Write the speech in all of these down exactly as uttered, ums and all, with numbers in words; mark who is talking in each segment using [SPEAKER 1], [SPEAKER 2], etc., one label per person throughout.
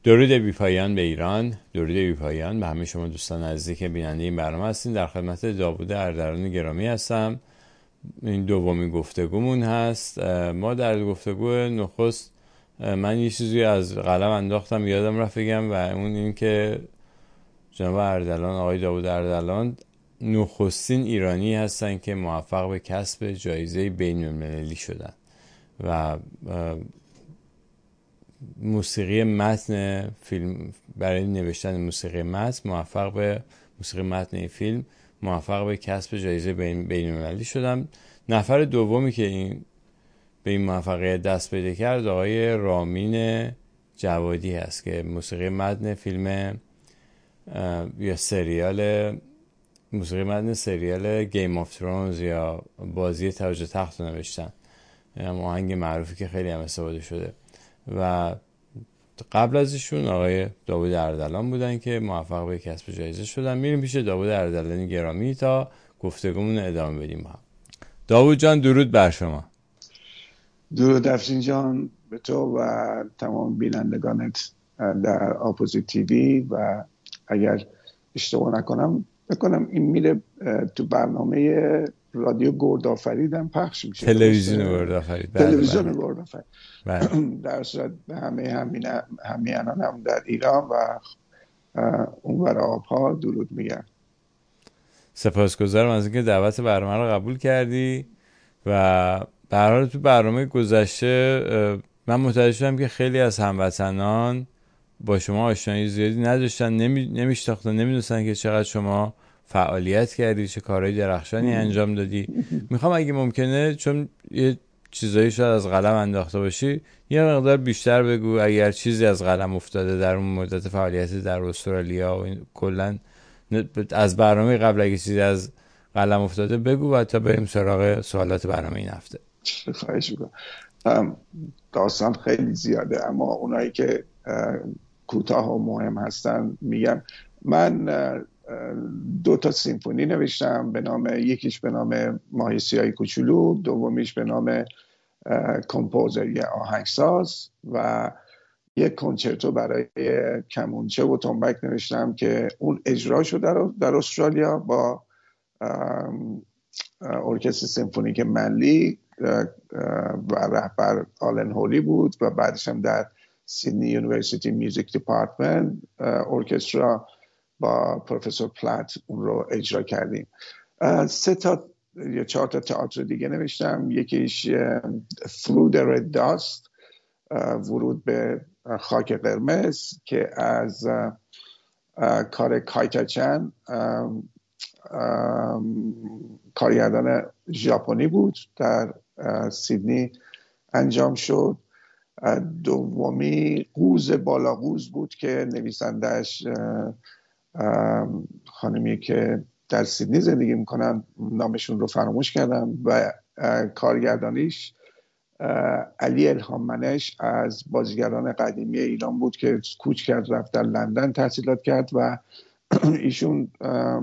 [SPEAKER 1] درود بی‌پایان به ایران، درود بی‌پایان به همه شما دوستان عزیزی که بیننده این برنامه هستین. در خدمت داوود اردلان گرامی هستم. این دومین گفتگومون هست. ما در گفتگو نخست من یه چیزی از قلم انداختم یادم رفت بگم و اون این که جناب اردلان، آقای داوود اردلان نخستین ایرانی هستن که موفق به کسب جایزه بین‌المللی شدن و موسیقی متن فیلم، برای نوشتن موسیقی متن موفق به موسیقی متن این فیلم موفق به کسب جایزه بین‌المللی شدم. نفر دومی که این به این موفقیت دست پیدا کرد آقای رامین جوادی هست که موسیقی متن فیلم یا سریال موسیقی متن سریال گیم آف ترونز یا بازی تاج و تخت رو نوشتن، آهنگ معروفی که خیلی هم استفاده شده. و قبل از ایشون آقای داوود اردلان بودن که موفق به کسب جایزه شدن. میریم پیش داوود اردلان گرامی تا گفتگومون ادامه بدیم با هم. داوود جان، درود بر شما.
[SPEAKER 2] درود افشین جان به تو و تمام بینندگانت در آپوزیت تیوی، و اگر اشتباه نکنم بکنم این میره تو برنامه رادیو گردآفریدم پخش میشه،
[SPEAKER 1] تلویزیون گردآفرید.
[SPEAKER 2] تلویزیون گردآفرید در صورت به همه همیهنان هم در ایران و اونور آبها درود میگم.
[SPEAKER 1] سپاسگزارم از اینکه دعوت برنامه رو قبول کردی. و به هر حال تو برنامه گذشته من متوجه شدم که خیلی از هموطنان با شما آشنایی زیادی نداشتن، نمی... نمیشتاختن، نمیدونستن که چقدر شما فعالیت کردی، چه کارهای درخشانی انجام دادی. میخوام اگه ممکنه، چون یه چیزایی شاید از قلم انداخته باشی، یه مقدار بیشتر بگو اگر چیزی از قلم افتاده در اون مدت فعالیت در استرالیا و کلا از برنامه قبل اگه چیزی از قلم افتاده بگو و تا بریم سراغ سوالات برنامه این هفته.
[SPEAKER 2] خواهش میکنم. داستان خیلی زیاده اما اونایی که کوتاه و مهم هستن میگم. من دو تا سیمفونی نوشتم به نام، یکیش به نام ماهی سیاه کوچولو، دومیش به نام کمپوزر یا آهنگساز، و یک کنچرتو برای کمونچه و تنبک نوشتم که اون اجرا شد در, در استرالیا با ارکستر سیمفونیک منلی و رهبر آلن هولی بود، و بعدش هم در سیدنی یونیورسیتی میوزیک دیپارتمنت ارکسترا با پروفسور پلات اون رو اجرا کردیم. سه تا یا چهار تا تئاتر دیگه نوشتم. یکیش Through the Red Dust، ورود به خاک قرمز، که از کار کایتا چن، کارگردان ژاپنی بود، در سیدنی انجام شد. دومی قوز بالا قوز بود که نویسندش خانمی که در سیدنی زندگی میکنن، نامشون رو فراموش کردم، و کارگردانیش علی الهام منش از بازیگران قدیمی ایران بود که کوچ کرد رفت در لندن تحصیلات کرد و ایشون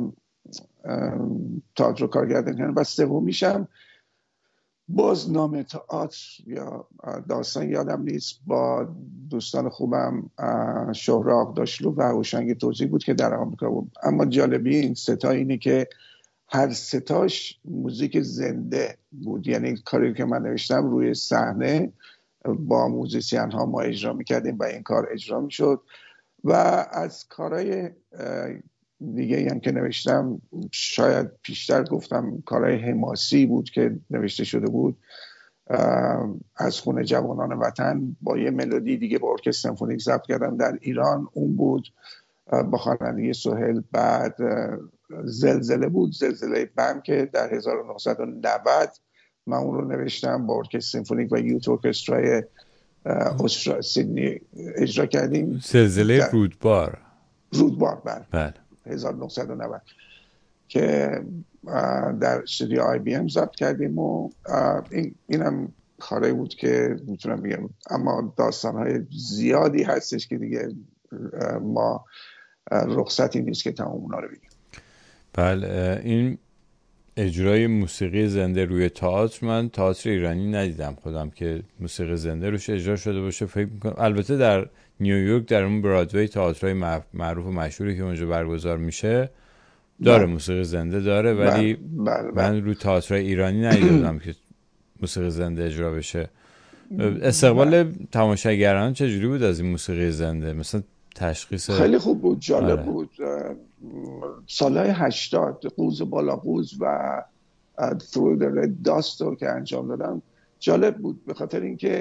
[SPEAKER 2] تئاتر کارگردانی کردن. و سومیشم باز نام تئاتر یا داستان یادم نیست، با دوستان خوبم شهراب داشلو و هوشنگ توزی بود که در آمریکا بود. اما جالبی این ستا اینه که هر ستاش موزیک زنده بود، یعنی کاری که من نوشتم روی صحنه با موزیسین ها ما اجرا میکردیم و این کار اجرا میشد. و از کارهای دیگه هم که نوشتم، شاید پیشتر گفتم، کارهای حماسی بود که نوشته شده بود، از خون جوانان وطن با یه ملودی دیگه با ارکستر سمفونیک ضبط کردم در ایران، اون بود با خوانندگی سهیل. بعد زلزله بود، زلزله بم که در هزار و نهصد و نود من اون رو نوشتم با ارکستر سمفونیک و یوت ارکسترای استرا سیدنی اجرا کردیم.
[SPEAKER 1] زلزله رودبار
[SPEAKER 2] رودبار بله
[SPEAKER 1] بله
[SPEAKER 2] هزار و نهصد و نود که در استودیو آی بی ام ضبط کردیم و این اینم کاری بود که میتونم بگم. اما داستان‌های زیادی هستش که دیگه ما رخصتی نیست که تمام اونا رو بگیم.
[SPEAKER 1] بله، این اجرای موسیقی زنده روی تئاتر، من تئاتر ایرانی ندیدم خودم که موسیقی زنده روش اجرا شده باشه. فکر میکنم البته در نیویورک در اون برادوی تئاترای معروف و مشهوری که اونجا برگزار میشه داره بله. موسیقی زنده داره، ولی بله. بله. من رو تئاترای ایرانی ندیدم که موسیقی زنده اجرا بشه. استقبال بله. تماشاگران چجوری بود از این موسیقی زنده؟ مثلا تشخیص
[SPEAKER 2] خیلی خوب بود، جالب آره. بود. سالهای هشتاد قوز بالا قوز و Through the Red Dust رو که انجام دادم جالب بود، به خاطر اینکه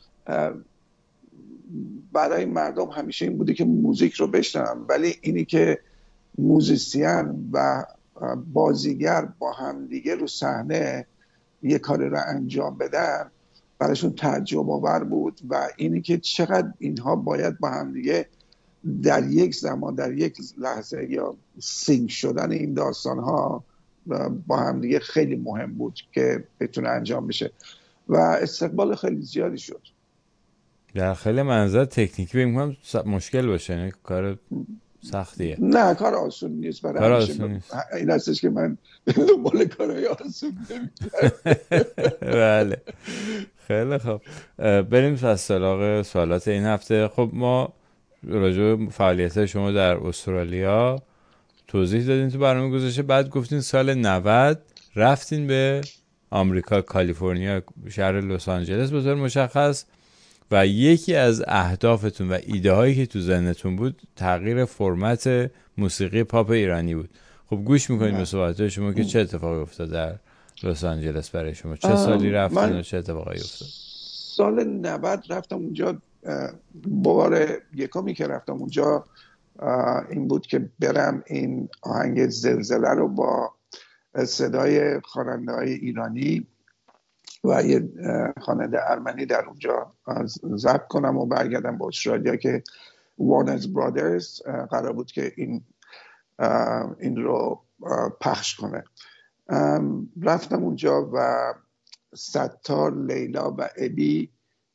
[SPEAKER 2] برای مردم همیشه این بوده که موزیک رو بشنوم، ولی اینی که موزیسین و بازیگر با هم دیگه رو صحنه یه کاری رو انجام بدن براشون تعجب آور بود، و اینی که چقدر اینها باید با هم دیگه در یک زمان در یک لحظه یا سینک شدن این داستان ها با هم دیگه خیلی مهم بود که بتونه انجام بشه و استقبال خیلی زیادی شد.
[SPEAKER 1] در خیلی منظر تکنیکی بگم کنم مشکل باشه، نه کار سختیه.
[SPEAKER 2] نه کار آسون نیست برای
[SPEAKER 1] کار آسون نیست.
[SPEAKER 2] این هستش که من دنبال کارهای آسون نمی‌کنم.
[SPEAKER 1] بله خیلی خب، بریم از سراغ سوالات این هفته. خب ما راجع به فعالیت شما در استرالیا توضیح دادین تو برنامه گذاشته، بعد گفتین سال نود رفتین به آمریکا، کالیفرنیا، شهر لس آنجلس به طور مشخص، و یکی از اهدافتون و ایده هایی که تو ذهنتون بود تغییر فرمت موسیقی پاپ ایرانی بود. خب گوش میکنید به صحبت شما که چه اتفاقی افتاد در لس آنجلس برای شما، چه سالی رفتین و چه اتفاقی افتاد؟
[SPEAKER 2] سال نود رفتم اونجا. بار یکمی که رفتم اونجا این بود که برم این آهنگ زلزله رو با صدای خواننده‌های ایرانی و یه خواننده ارمنی در اونجا ضبط کنم و برگردم به استرالیا که وارنرز برادرز قرار بود که این این رو پخش کنه. رفتم اونجا و ستار، لیلا و ابی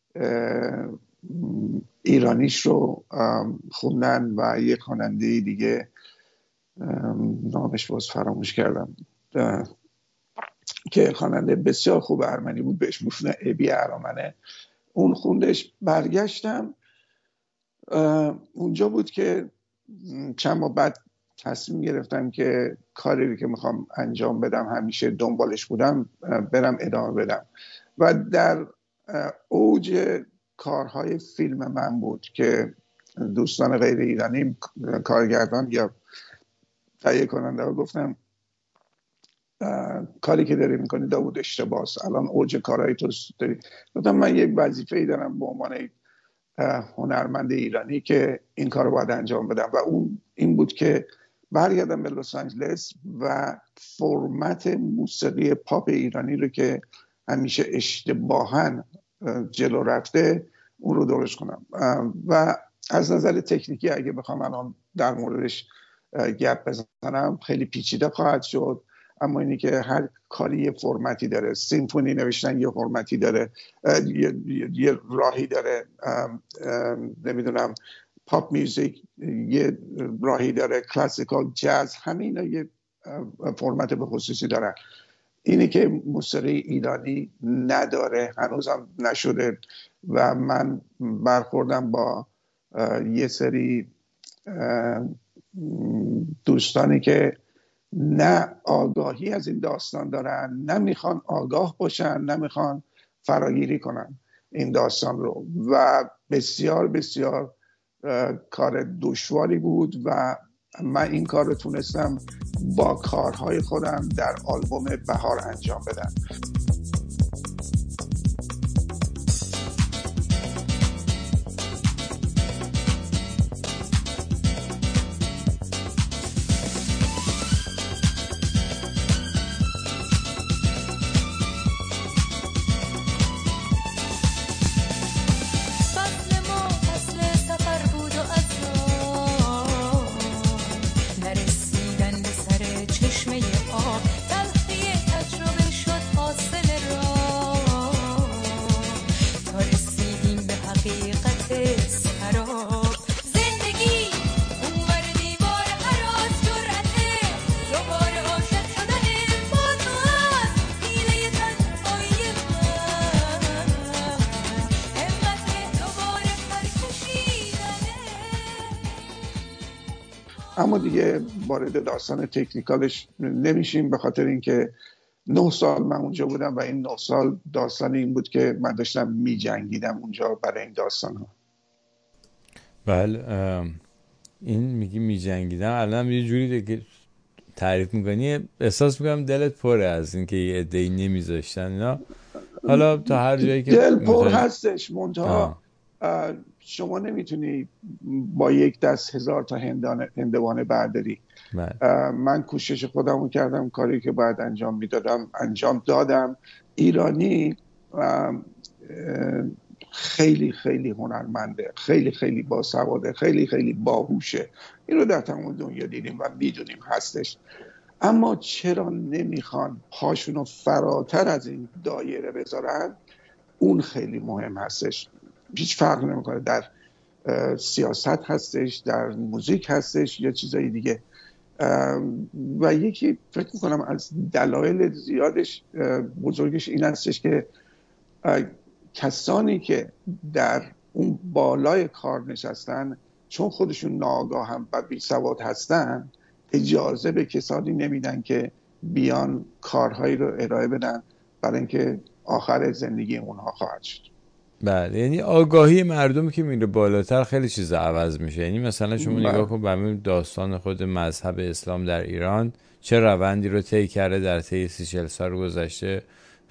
[SPEAKER 2] ایرانیش رو خوندن و یک خواننده دیگه نامش باز فراموش کردم که خواننده بسیار خوب ارمنی بود، بهش میگفتن ابی ارمنه، اون خوندش. برگشتم اونجا بود که چند ماه بعد تصمیم گرفتم که کاری که میخوام انجام بدم همیشه دنبالش بودم برم ادامه بدم و در اوج کارهای فیلم من بود که دوستان غیر ایرانی کارگردان یا تهیه کننده ها گفتم کاری که داری میکنی داوود اشتباهه، الان اوج کارهای تو داری. گفتم من یک وظیفه‌ای دارم به عنوان هنرمند ایرانی که این کار رو باید انجام بدم و اون این بود که برگردم به لس آنجلس و فرمت موسیقی پاپ ایرانی رو که همیشه اشتباهاً جلو رفته اون رو درست کنم. و از نظر تکنیکی اگه بخوام الان در موردش گپ بزنم خیلی پیچیده خواهد شد، اما اینی که هر کاری یه فرمتی داره. سیمفونی نوشتن یه فرمتی داره، یه, یه راهی داره، نمیدونم پاپ میوزیک یه راهی داره، کلاسیکال، جاز، همه اینا یه فرمت به خصوصی دارن. اینی که موسیقی ایرانی نداره، هنوزم نشده و من برخوردم با یه سری دوستانی که نه آگاهی از این داستان دارن، نه میخوان آگاه باشن، نه میخوان فراگیری کنن این داستان رو و بسیار بسیار کار دشواری بود و من این کار رو تونستم با کارهای خودم در آلبوم بهار انجام بدم.
[SPEAKER 3] نرسیدن به سر چشمه آب، تلخی تجربه شد حاصل
[SPEAKER 2] اما دیگه وارد داستان تکنیکالش نمیشیم، به خاطر اینکه نه سال من اونجا بودم و این نه سال داستان این بود که من داشتم می جنگیدم اونجا برای این داستان ها.
[SPEAKER 1] بله این میگی می جنگیدم، الان یه جوری که تعریف میکنی احساس میکنم دلت پره از اینکه یه عده‌ای نمیذاشتن اینا. حالا تا هر جایی که
[SPEAKER 2] دل پر
[SPEAKER 1] متوجه...
[SPEAKER 2] هستش، منتها شما نمیتونی با یک دست هزار تا هندوانه برداری. من کوشش خودمو کردم، کاری که باید انجام میدادم انجام دادم. ایرانی خیلی خیلی هنرمنده، خیلی خیلی باسواده، خیلی خیلی باهوشه، این رو در تمام دنیا دیدیم و میدونیم هستش. اما چرا نمیخوان پاشونو فراتر از این دایره بذارن؟ اون خیلی مهم هستش. هیچ فرق نمیکنه در سیاست هستش، در موزیک هستش یا چیزایی دیگه. و یکی فکر میکنم از دلایل زیادش بزرگش این هستش که کسانی که در اون بالای کار نشستن چون خودشون ناآگاهم و بی سواد هستن، اجازه به کسانی نمیدن که بیان کارهایی رو ارائه بدن، برای اینکه آخر زندگی اونها خواهد شد.
[SPEAKER 1] بله، یعنی آگاهی مردم که میره بالاتر خیلی چیز عوض میشه. یعنی مثلا شما بله. نگاه کن به داستان خود مذهب اسلام در ایران چه روندی رو طی کرده در طی سی چهل سال گذشته،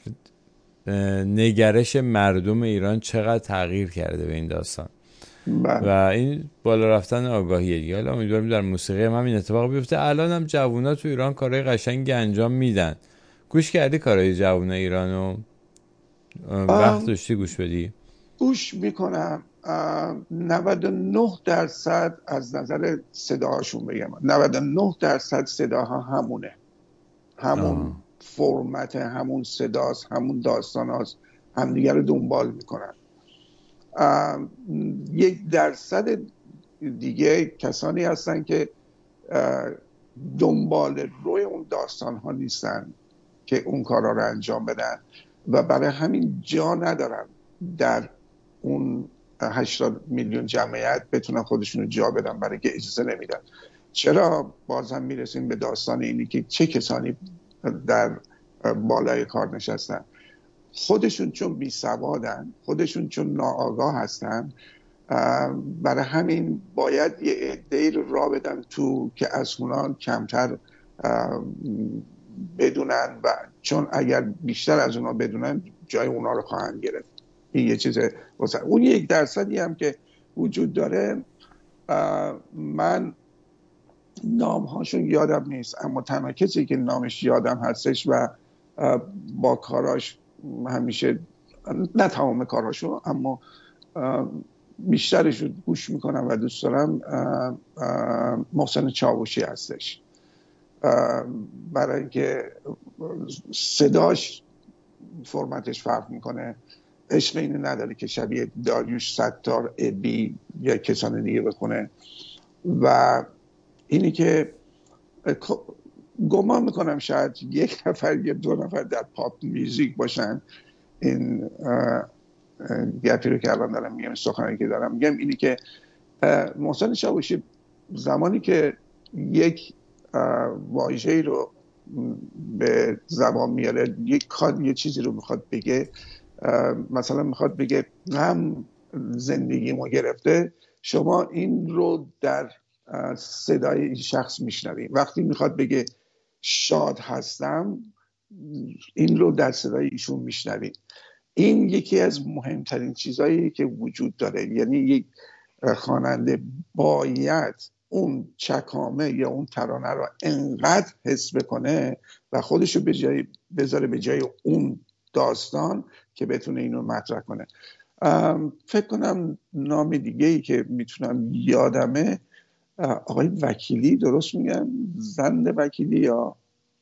[SPEAKER 1] نگرش مردم ایران چقدر تغییر کرده به این داستان. بله. و این بالا رفتن آگاهیه دیگه. حالا امیدوارم در موسیقی هم همین اتفاق بیفته. الان هم جوونا تو ایران کارهای قشنگی انجام میدن. گوش کردی کارهای جوونا ایرانو؟ وقت داشتی گوش بدی؟
[SPEAKER 2] گوش میکنم. نود و نه درصد از نظر صداهاشون بگم، نود و نه درصد صداها همونه، همون آه. فرمت، همون صداست، همون داستان هاست، همدیگر رو دنبال میکنن. یک درصد دیگه کسانی هستن که دنبال روی اون داستان ها نیستن که اون کارا رو انجام بدن و برای همین جا ندارن در اون هشتاد میلیون جمعیت بتونن خودشون رو جا بدن، برای که اجازه نمیدن. چرا باز هم میرسیم به داستان اینی که چه کسانی در بالای کار نشستن؟ خودشون چون بی سوادن، خودشون چون ناآگاه هستن، برای همین باید یه عده‌ای رو راه بدن تو که از اونان کمتر بدونن، و چون اگر بیشتر از اونا بدونن جای اونا رو خواهند گرفت. این یه چیزه. اون یک درصدی هم که وجود داره، من نامهاشون یادم نیست، اما تنها کسی که نامش یادم هستش و با کاراش همیشه، نه تمام کاراشو اما بیشترش رو گوش میکنم و دوست دارم، محسن چاوشی هستش. برای اینکه صداش فرمتش فرق میکنه، عشق اینو نداره که شبیه داریوش ستار، ابی یا کسان دیگه بکنه. و اینی که گمان میکنم شاید یک نفر یا دو نفر در پاپ میوزیک باشن. این گپی رو که الان دارم میگم، سخنی که دارم میگم اینی که محسن چاوشی زمانی که یک واژه‌ای رو به زبان میاره، یک کار یه چیزی رو میخواد بگه، مثلا میخواد بگه غم زندگیمو گرفته، شما این رو در صدای این شخص میشنوید. وقتی میخواد بگه شاد هستم، این رو در صدای ایشون میشنوید. این یکی از مهمترین چیزایی که وجود داره. یعنی یک خواننده باید اون چکامه یا اون ترانه رو انقدر حس بکنه و خودش رو به جای بذاره به جای اون داستان که بتونه اینو مطرح کنه. فکر کنم نام دیگه ای که میتونم یادمه، آقای وکیلی، درست میگم؟ زند وکیلی یا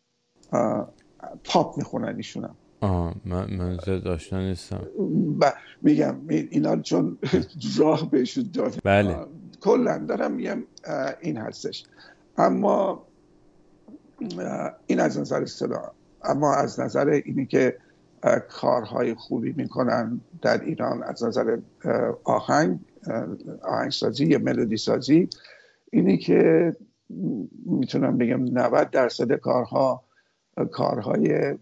[SPEAKER 2] پاپ میخونن ایشونم.
[SPEAKER 1] آه من من زد آشنا نیستم.
[SPEAKER 2] میگم اینا چون راه بهشون داده.
[SPEAKER 1] بله.
[SPEAKER 2] کلا دارم میگم این هستش. اما این از نظر صدا. اما از نظر اینی که کارهای خوبی میکنن در ایران از نظر آهنگ آهنگسازی یا ملودی سازی، اینی که میتونم بگم نود درصد کارها کارهای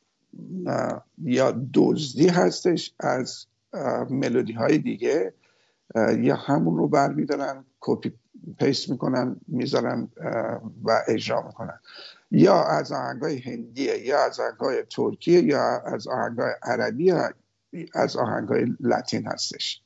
[SPEAKER 2] یا دزدی هستش از ملودی های دیگه، یا همون رو برمیدارن کپی پیست میکنن میذارن و اجرا میکنن، یا از آهنگای هندیه یا از آهنگای ترکیه یا از آهنگای عربی یا از آهنگای لاتین هستش.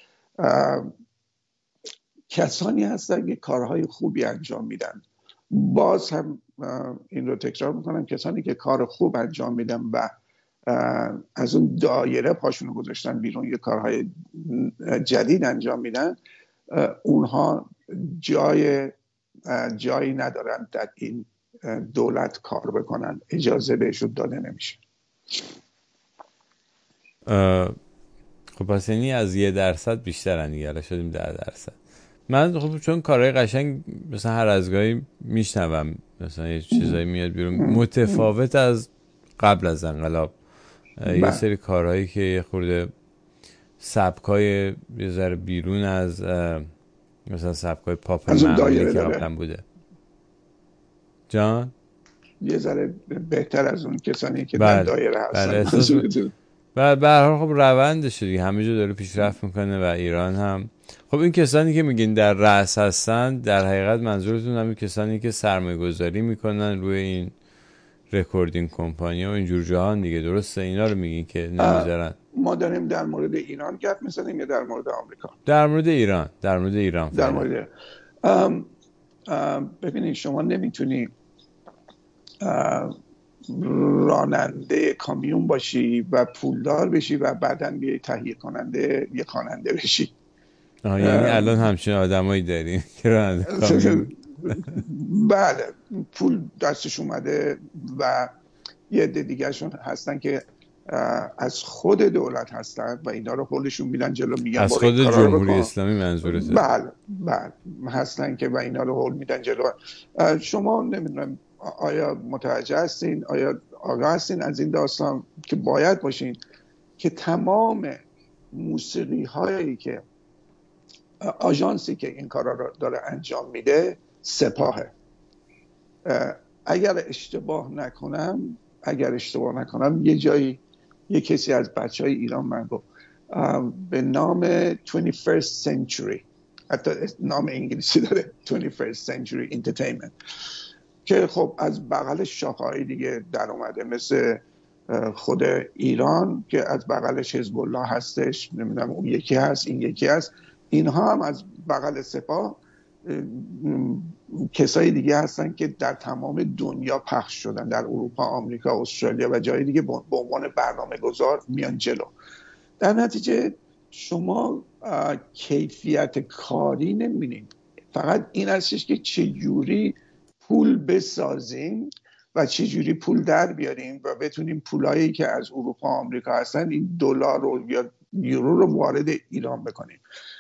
[SPEAKER 2] کسانی هستن که کارهای خوبی انجام میدن، باز هم این رو تکرار میکنم، کسانی که کار خوب انجام میدن و از اون دایره پاشون رو گذاشتن بیرون، یه کارهای جدید انجام میدن، اونها جای جایی ندارن در این دولت کار بکنن، اجازه بهشون داده نمیشه.
[SPEAKER 1] خب پس یعنی از یه درصد بیشترن دیگه، الان شدیم ده درصد. من خب چون کارهای قشنگ مثلا هر از گاهی میشنوم مثلا یه چیزایی میاد بیرون متفاوت از قبل از انقلاب، یه سری کارهایی که یه خورده سبکای یه ذره بیرون از مثلا سبکای پاپ معمولی که قبلا بوده. جان
[SPEAKER 2] یه ذره بهتر از اون کسانی که در دایره هستن.
[SPEAKER 1] و به هر حال خب روندشه دیگه، همه جا داره پیشرفت میکنه و ایران هم. خب این کسانی که میگین در رأس هستن، در حقیقت منظورتون همین کسانی که سرمایه گذاری میکنن روی این رکوردینگ کمپانی و اینجور جهان دیگه، درسته؟ اینا رو میگین که نمیذارن.
[SPEAKER 2] ما داریم در مورد ایران گپ میزنیم یا در مورد آمریکا؟
[SPEAKER 1] در مورد ایران. در مورد ایران
[SPEAKER 2] در مورد ام ام ببینید شما نمیتونی راننده کامیون باشی و پولدار بشی و بعداً بیای تهیه کننده یا خواننده بشی.
[SPEAKER 1] آه یعنی الان همچین آدمایی داریم که راننده کامیون
[SPEAKER 2] بله پول دستش اومده و یه عده دیگرشون هستن که از خود دولت هستن و اینا رو هولشون میدن جلو، میگن
[SPEAKER 1] از خود جمهوری اسلامی منظورته؟
[SPEAKER 2] بله بله هستن که و اینا رو هول میدن جلو. شما نمیدونم آیا متوجه هستین، آیا آگاه هستین از این داستان که باید باشین که تمام موسیقی هایی که آژانسی که این کارا رو داره انجام میده سپاهه. اگر اشتباه نکنم اگر اشتباه نکنم یه جایی یه کسی از بچه های ایران من گفت به نام twenty-first century، حتی نام انگلیسی داره twenty-first century entertainment، که خب از بغل شاخه‌های دیگه در اومده، مثل خود ایران که از بغلش حزب الله هستش، نمیدونم اون یکی هست این یکی هست، اینها هم از بغل سپاه کسای دیگه هستن که در تمام دنیا پخش شدن، در اروپا، آمریکا، استرالیا و جای دیگه به عنوان برنامه گذار میان جلو. در نتیجه شما کیفیت کاری نمیبینید، فقط این هستش که چجوری پول بسازیم و چجوری پول در بیاریم و بتونیم پولایی که از اروپا و آمریکا هستن این دلار رو یا یورو رو وارد ایران بکنیم.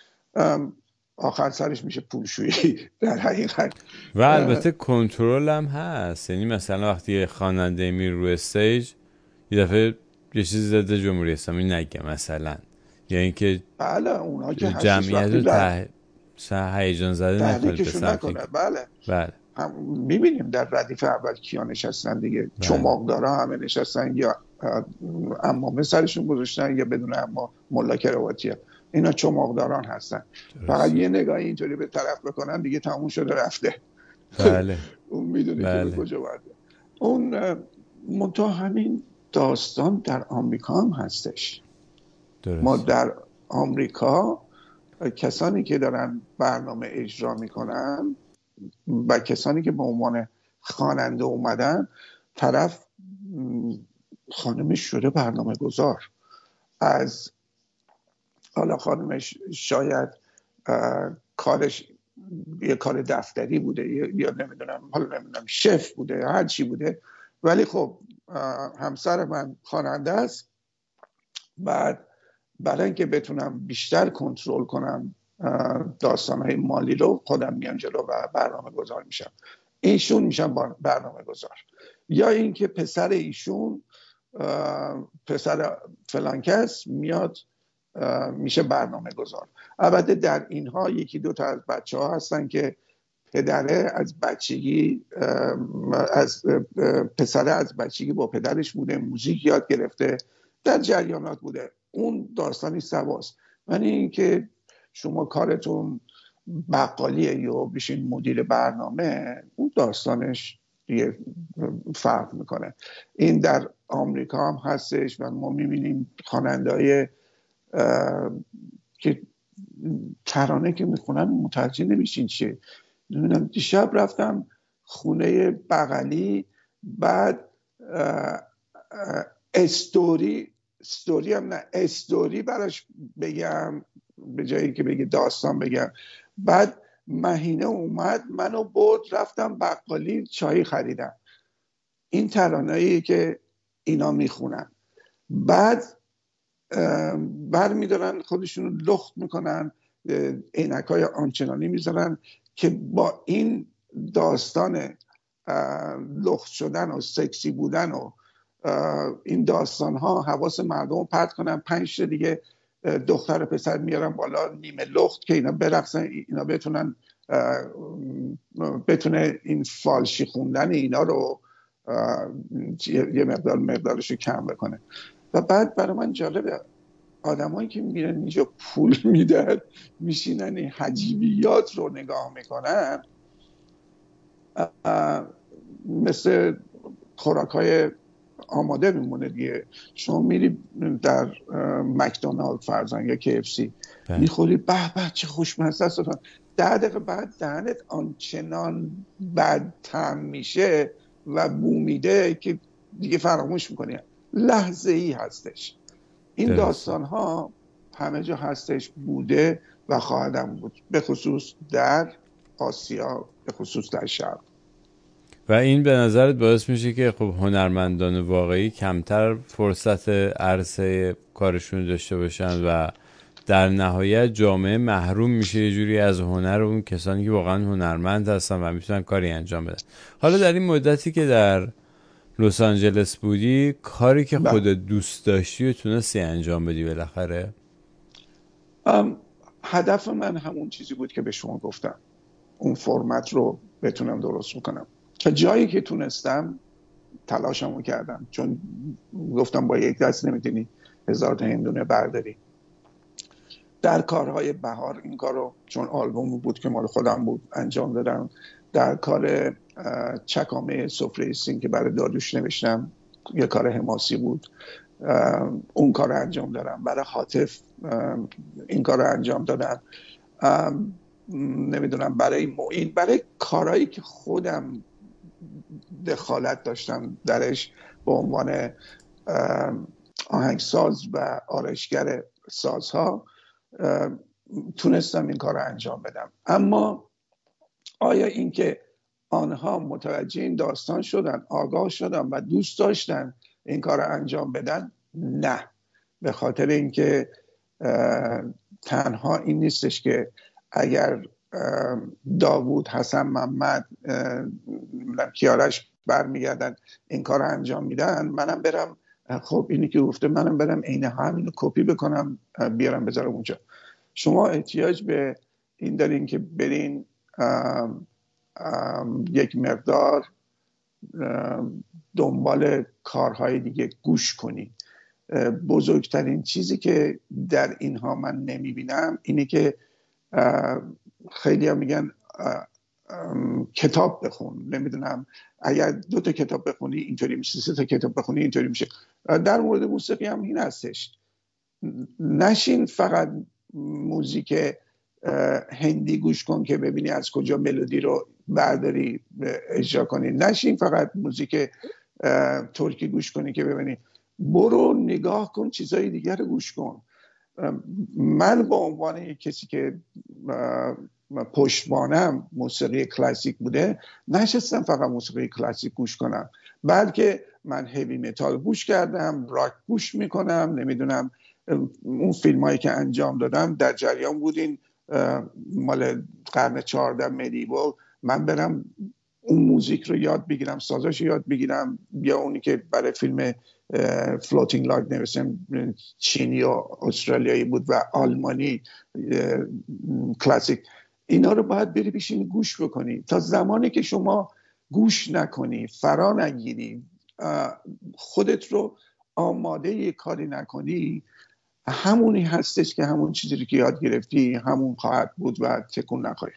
[SPEAKER 2] آخر سرش میشه پولشویی در حقیقت.
[SPEAKER 1] و البته کنترل هم هست، یعنی مثلا وقتی خواننده میره روی استیج یه دفعه یه چیزی زده جمهوری اسلامی نگه مثلا، یا اینکه
[SPEAKER 2] بله اونها که
[SPEAKER 1] جمعیت رو ته هیجان زده نکنه به سمت
[SPEAKER 2] بله
[SPEAKER 1] بله
[SPEAKER 2] میبینیم در ردیف اول کیا نشستن دیگه، چماقدارا همه نشستن یا عمامه سرشون گذاشتن یا بدون عمام ملا کراواتی، اینا چماقداران هستن. فقط یه نگاهی اینطوری به طرف بکنن دیگه تموم شده رفته.
[SPEAKER 1] بله
[SPEAKER 2] اون میدونه
[SPEAKER 1] بله.
[SPEAKER 2] که به کجا برده. اون منتها همین داستان در آمریکا هم هستش.
[SPEAKER 1] درست.
[SPEAKER 2] ما در آمریکا کسانی که دارن برنامه اجرا میکنن و کسانی که به عنوان خواننده اومدن، طرف خانمش شده برنامه گذار، از حالا خانمش شاید کارش یه کار دفتری بوده یا نمیدونم حالا نمیدونم شف بوده یا هر چی بوده، ولی خب همسر من خواننده است. بعد برای اینکه بتونم بیشتر کنترل کنم داستانهای مالی رو، خودم میام جلو و برنامه گذار میشم، ایشون میشن برنامه گذار. یا اینکه پسر ایشون پسر فلان کس میاد میشه برنامه گذار. البته در اینها یکی دو تا از بچه ها هستن که پدره از بچگی از پسره از بچگی با پدرش بوده، موزیک یاد گرفته، در جریانات بوده. اون داستانی سواست. ولی اینکه شما کارتون بقالیه یا بشین مدیر برنامه، اون داستانش دیگه فرق میکنه. این در آمریکا هم هستش و ما میبینیم خواننده‌های که ترانه که میخونن متوجه نمیشین چیه. نمیدونم دیشب رفتم خونه بغلی، بعد استوری استوری هم نه استوری براش بگم به جایی که بگه داستان بگم. بعد مهینه اومد منو برد رفتم بقالی چای خریدم. این ترانه‌ای که اینا میخونن، بعد بر میدارن خودشون لخت میکنن، عینکای آنچنانی میذارن که با این داستان لخت شدن و سکسی بودن و این داستان ها حواس مردم رو پرت کنن. پنج تا دیگه دختر و پسر میارن بالا نیمه لخت که اینا برقصن، اینا بتونن بتونه این فالشی خوندن اینا رو یه مقدار مقدارش رو کم بکنه. و بعد برای من جالبه آدمایی که میگیرن اینجا پول میدن میشینن این حجیبیات رو نگاه میکنن، مثل خوراکای آماده میمونه دیگه. شما میری در مکدونالد فرضاً یا کی اف سی میخوری، به به چه خوشمزه است، ده دقیقه بعد دهنت آنچنان بد طعم میشه و بو میده که دیگه فراموش میکنی. لحظه ای هستش. این داستان ها همه جا هستش، بوده و خواهدم بود، به خصوص در آسیا، به خصوص در شرق.
[SPEAKER 1] و این به نظرت باعث میشه که خب هنرمندان واقعی کمتر فرصت عرصه کارشون داشته باشن و در نهایت جامعه محروم میشه یه جوری از هنر اون کسانی که واقعا هنرمند هستن و میتونن کاری انجام بدن. حالا در این مدتی که در لس آنجلس بودی، کاری که خودت دوست داشتی و تونستی انجام بدی بالاخره؟
[SPEAKER 2] هدف من همون چیزی بود که به شما گفتم، اون فرمت رو بتونم درست بکنم. تا جایی که تونستم تلاشمو کردم، چون گفتم با یک دست نمیتونی هزار تا هندونه برداری. در کارهای بهار این کارو، چون آلبوم بود که مال خودم بود، انجام دادم. در کار چکامه سفره سین که برای داریوش نوشتم، یه کار حماسی بود، اون کار انجام دادم. برای حاطف این کار انجام دادم. نمیدونم برای معین، برای کارهایی که خودم دخالت داشتم درش به عنوان آهنگساز و آرایشگر سازها، تونستم این کار رو انجام بدم. اما آیا اینکه آنها متوجه این داستان شدن، آگاه شدن و دوست داشتن این کار رو انجام بدن؟ نه. به خاطر اینکه تنها این نیستش که اگر داوود، حسن، محمد، کیارش برمیگردن این کار رو انجام میدن، منم برم خب اینی که گفته منم برم عین همینو کپی بکنم بیارم بذارم اونجا. شما احتیاج به این دارین که برین ام ام یک مقدار دنبال کارهای دیگه گوش کنی. بزرگترین چیزی که در اینها من نمیبینم اینه که خیلی ها میگن کتاب بخون، نمیدونم اگر دو تا کتاب بخونی اینطوری میشه، سه تا کتاب بخونی اینطوری میشه. در مورد موسیقی هم این هستش. نشین فقط موزیک هندی گوش کن که ببینی از کجا ملودی رو برداری اجرا کنی. نشین فقط موزیک ترکی گوش کنی که ببینی. برو نگاه کن، چیزای دیگر رو گوش کن. من با عنوان یک کسی که پشتبانم موسیقی کلاسیک بوده، نشستم فقط موسیقی کلاسیک گوش کنم، بلکه من هیوی متال گوش کردم، راک گوش میکنم، نمیدونم اون فیلم هایی که انجام دادم در جریان بودین مال قرن چهارده مدیوال، من برم اون موزیک رو یاد بگیرم، سازش یاد بگیرم، یا اونی که برای فیلم فلوتینگ لاگ نوشتم چینی و استرالیایی بود و آلمانی کلاسیک. اینا رو باید بری بشینی گوش بکنی. تا زمانی که شما گوش نکنی، فرا نگیری، خودت رو آماده یه کاری نکنی، همونی هستش که همون چیزی که یاد گرفتی همون خواهد بود و تکون نخواهد.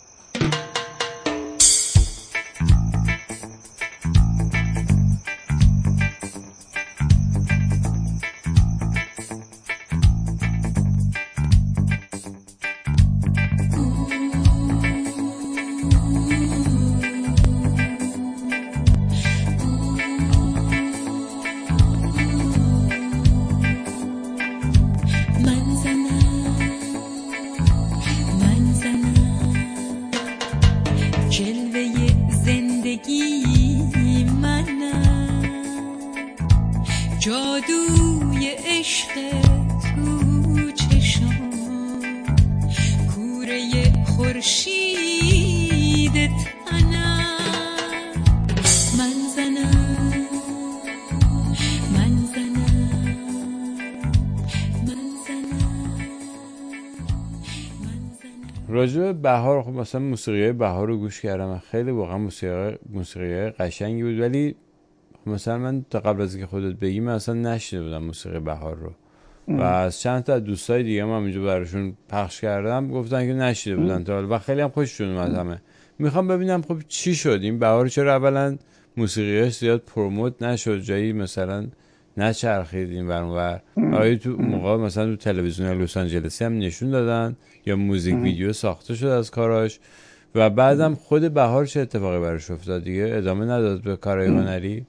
[SPEAKER 1] راجع بهار، خب مثلا موسیقی بهار رو گوش کردم، خیلی واقعا موسیقی موسیقی قشنگی بود، ولی مثلا من تا قبل از اینکه خودت بگی من اصلا نشنیده بودم موسیقی بهار رو ام. و از چند تا دوستای دیگه هم اینجا براشون پخش کردم، گفتن که نشنیده بودن تا حالا و خیلی هم خوششون اومد همه. میخوام ببینم خب چی شد این بهار، چرا اولا موسیقیش زیاد پروموت نشد، جایی مثلا نچرخید این ور اونور؟ آیا تو موقع مثلا تو تلویزیون لس آنجلسی هم نشون دادن یا موزیک ویدیو ساخته شد از کاراش؟ و بعدم خود بهار چه اتفاقی براش افتاد دیگه؟ ادامه نداد به کارهای هنری؟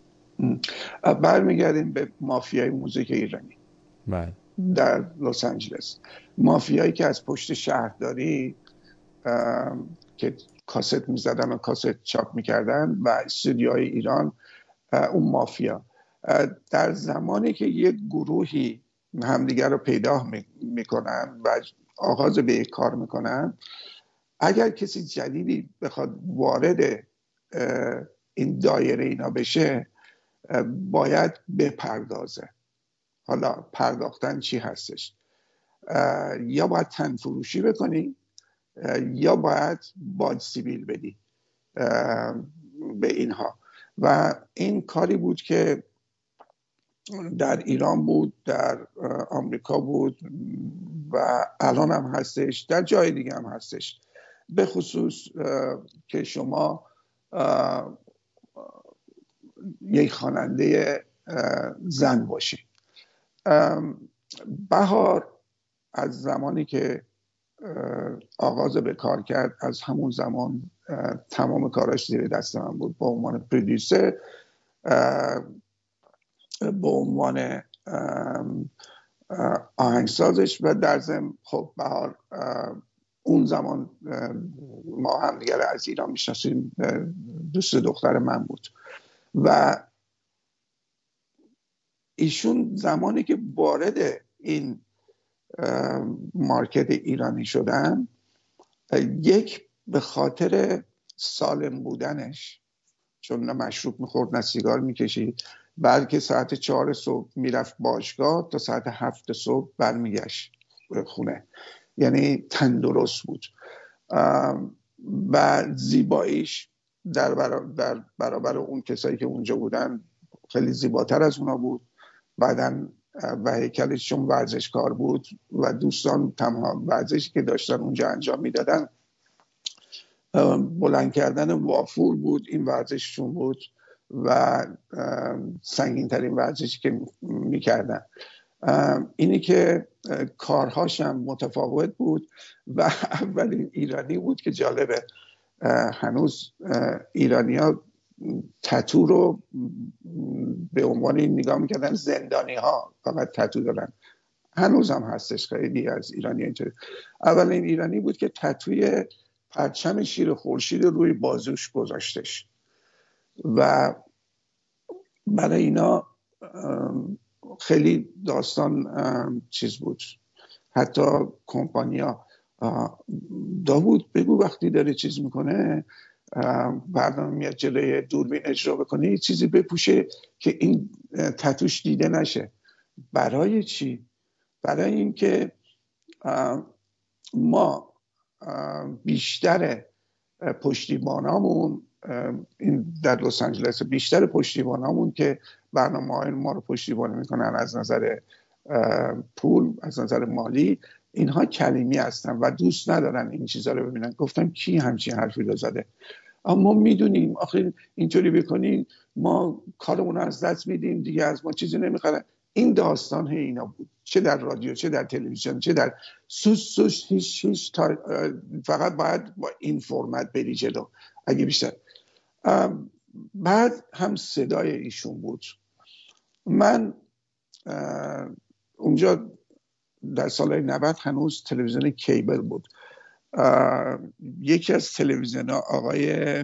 [SPEAKER 2] برمیگردیم به مافیای موزیک ایرانی
[SPEAKER 1] بله.
[SPEAKER 2] در لس آنجلس. مافیایی که از پشت شهرداری که کاست میزدن و کاست چاپ میکردن و استودیوهای ایران، اون مافیا در زمانی که یک گروهی همدیگر رو پیدا میکنن و آغاز به یک کار میکنن، اگر کسی جدیدی بخواد وارد این دایره اینا بشه باید بپردازه. حالا پرداختن چی هستش؟ یا باید تن فروشی بکنی یا باید باج سیبیل بدی به اینها. و این کاری بود که در ایران بود، در آمریکا بود و الان هم هستش، در جای دیگه هم هستش، به خصوص که شما یک خواننده زن باشید. بهار از زمانی که آغاز به کار کرد، از همون زمان تمام کاراش زیر دست من بود، به عنوان پرودیوسر، به عنوان آهنگسازش. و در ضمن خب بهار اون زمان ما هم دیگر از ایران میشناسیم، دوست دختر من بود و ایشون زمانی که وارد این مارکت ایرانی شدن، یک به خاطر سالم بودنش، چون نه مشروب میخورد نه سیگار میکشید، بلکه ساعت چهار صبح میرفت باشگاه تا ساعت هفت صبح برمیگشت خونه، یعنی تندرست بود و زیباییش در برابر, در برابر اون کسایی که اونجا بودن خیلی زیباتر از اونا بود. بعدن و هیکلش چون ورزشکار بود و دوستان تمام ورزشی که داشتن اونجا انجام میدادن بلند کردن وافور بود، این ورزششون بود و سنگین ترین ورزشی که میکردن. اینی که کارهاش هم متفاوت بود و اولین ایرانی بود که جالبه، هنوز ایرانی ها تتو رو به عنوان این نگاه میکردن زندانی ها فقط تتو دارن، هنوز هم هستش خیلی از ایرانی اینطوری. اولین ایرانی بود که تتوی پرچم شیر خورشید روی بازوش گذاشتش و برای اینا خیلی داستان چیز بود. حتی کمپانیا داوود بگو وقتی داره چیز میکنه، برنامه میاد جلوی دوربین اجرا بکنه، چیزی بپوشه که این تتوش دیده نشه. برای چی؟ برای اینکه ما بیشتر پشتیبانامون این در لس آنجلس بیشتر پشتیبانامون که برنامه‌های ما رو پشتیبانی میکنن از نظر پول، از نظر مالی، اینها کلیمی هستن و دوست ندارن این چیزا رو ببینن. گفتم کی همچین حرفی رو زده؟ اما ما میدونیم آخه اینطوری بکنین ما کارمون رو از دست میدیم دیگه، از ما چیزی نمیخرن. این داستان هی اینا بود، چه در رادیو، چه در تلویزیون، چه در سوس سوس هیچ هیچ تا... فقط باید با این فرمت بری جلو اگه بیشتر. بعد هم صدای ایشون بود. من اونجا در سالهای نود هنوز تلویزیون کیبل بود. یکی از تلویزیون ها آقای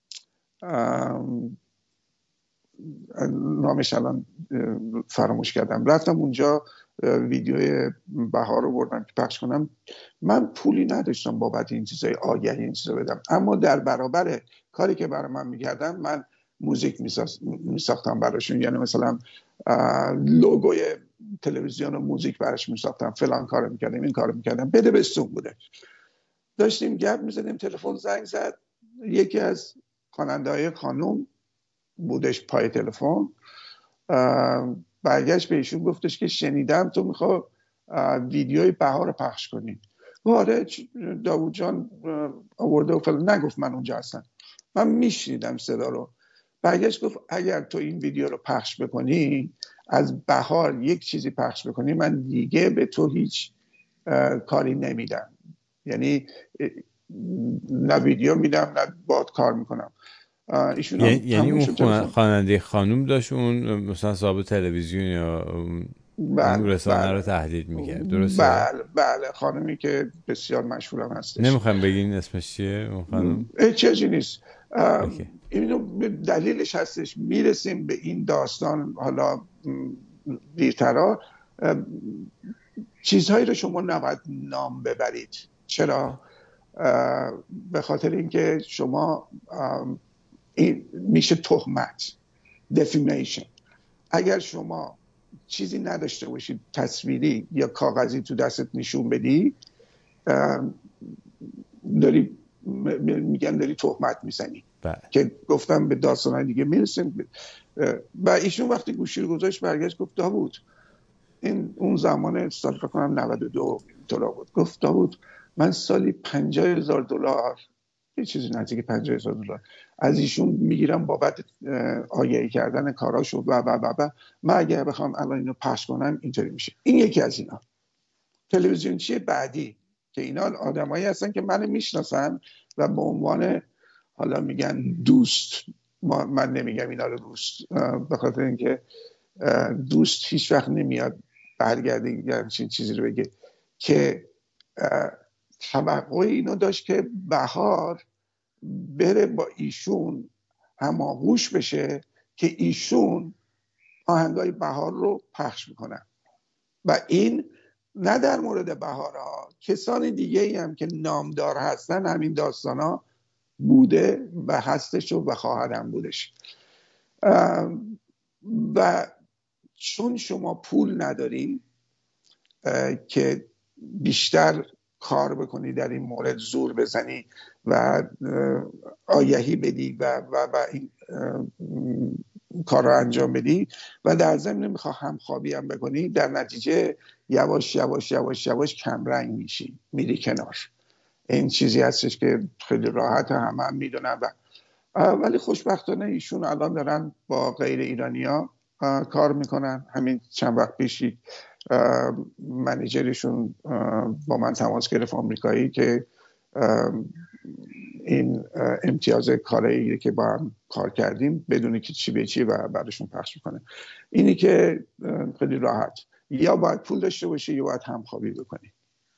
[SPEAKER 2] نامش الان فراموش کردم، رفتم اونجا ویدیوی بهار رو بردم که پخش کنم. من پولی نداشتم بابت این چیزای آگهی این چیزا بدم، اما در برابر کاری که برای من میکردم من موزیک میساختم براشون. یعنی مثلا لوگوی تلویزیون و موزیک براش میساختم، فلان کارو میکردم، این کارو میکردم. بده بستون بوده. داشتیم گپ میزدیم، تلفن زنگ زد. یکی از خواننده‌های خانم بودش پای تلفن، برگشت به ایشون گفتش که شنیدم تو میخوای ویدیوی بهار رو پخش کنی. آره داوود جان آورده و فلان. نگفت من اونجا هستم، من میشنیدم صدا رو. برگشت گفت اگر تو این ویدیو رو پخش بکنی، از بهار یک چیزی پخش بکنی، من دیگه به تو هیچ کاری نمیدم. یعنی نه ویدیو میدم نه باد کار میکنم. ایشون هم
[SPEAKER 1] یعنی اون خواننده خانوم داشت اون مثلا صاحب تلویزیون یا
[SPEAKER 2] بله،
[SPEAKER 1] اون رسانه
[SPEAKER 2] بله.
[SPEAKER 1] رو تهدید میکرد، درسته؟
[SPEAKER 2] بله بله، خانمی که بسیار مشهورم هستش.
[SPEAKER 1] نمیخوام بگین اسمش چیه اون خانم؟
[SPEAKER 2] چیزی نیست. اینو دلیلش هستش، میرسیم به این داستان حالا دیرترا. چیزهایی رو شما نباید نام ببرید. چرا؟ به خاطر اینکه شما این میشه تهمت، defamation. اگر شما چیزی نداشته باشید تصویری یا کاغذی تو دستت نشون بدی، داری میگن داری تهمت میزنی. که گفتم به داستانهای دیگه میرسیم. و ایشون وقتی گوشی رو گذاشت برگشت گفت داوود، این اون زمان سال فکر کنم نود و دو دلار بود. گفت داوود من سالی پنجاه هزار دلار، یه چیزی نزدیک پنجاه هزار دلار از ایشون میگیرم بابت آگهی کردن کاراشو و و و و من اگه بخوام الان اینو پخش کنم اینطوری میشه. این یکی از اینا. تلویزیون چیه بعدی که اینا آدمایی هستن که منو میشناسن و به عنوان حالا میگن دوست، من نمیگم اینا رو دوست، به خاطر اینکه دوست هیچ وقت نمیاد برگرده یه چیزی رو بگه، که توقع اینو داشت که بهار بره با ایشون هماغوش بشه که ایشون آهنگای بهار رو پخش میکنن. و این نه در مورد بهار ها، کسان دیگه ای هم که نامدار هستن همین داستان ها بوده و هستش و خواهدم بودش. و چون شما پول نداری که بیشتر کار بکنی در این مورد، زور بزنی و آگهی بدی و و و این کار رو انجام بدی و در ضمن میخواه همخوابی هم بکنی، در نتیجه یواش یواش یواش یواش کمرنگ میشی، میری کنار. این چیزی هستش که خیلی راحت همه هم میدونن. و ولی خوشبختانه ایشون الان دارن با غیر ایرانی ها کار میکنن. همین چند وقت پیشی منیجرشون با من تماس گرفت، آمریکایی، که این امتیاز کارایی که با هم کار کردیم بدونی که چی به چی و بعدشون پخش میکنه. اینی که خیلی راحت، یا باید پول داشته باشی یا باید همخوابی بکنی.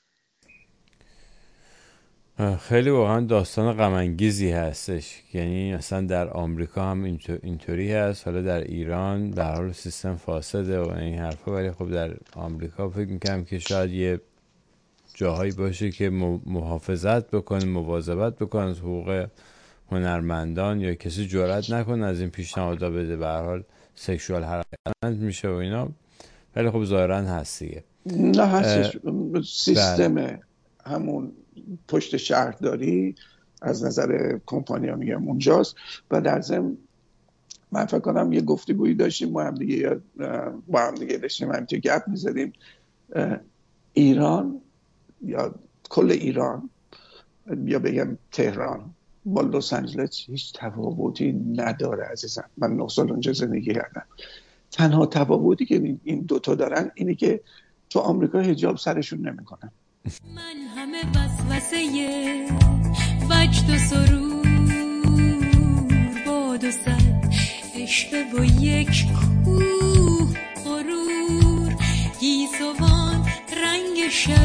[SPEAKER 1] خیلی واقعا داستان غم انگیزی هستش. یعنی اصلا در آمریکا هم اینطوری هست، حالا در ایران به هر حال سیستم فاسده و این حرفا، ولی خب در آمریکا فکر میکنم که شاید یه جاهایی باشه که محافظت بکنه، مواظبت بکنه از حقوق هنرمندان، یا کسی جرئت نکنه از این پیشنهادها بده. به هر حال سکشوال هراسمنت میشه و اینا، ولی خب ظاهرا هست دیگه.
[SPEAKER 2] نه هستش، سیستم همون پشت شهرداری از نظر کمپانیا میگم اونجاست. و در ضمن من فکر کنم یه گفتگویی داشتیم با هم دیگه با هم دیگه داشتیم هم تو گپ میزدیم، ایران یا کل ایران یا بگم تهران با لس آنجلس هیچ تفاوتی نداره عزیزم. من نه سال اونجا زندگی کردم. تنها تفاوتی که این دوتا دارن اینه که تو آمریکا حجاب سرشون نمیکنن.
[SPEAKER 3] من همه وسوسه وجد و سرور باد و سد عشق و یک کوه غرور گیسوان رنگ شب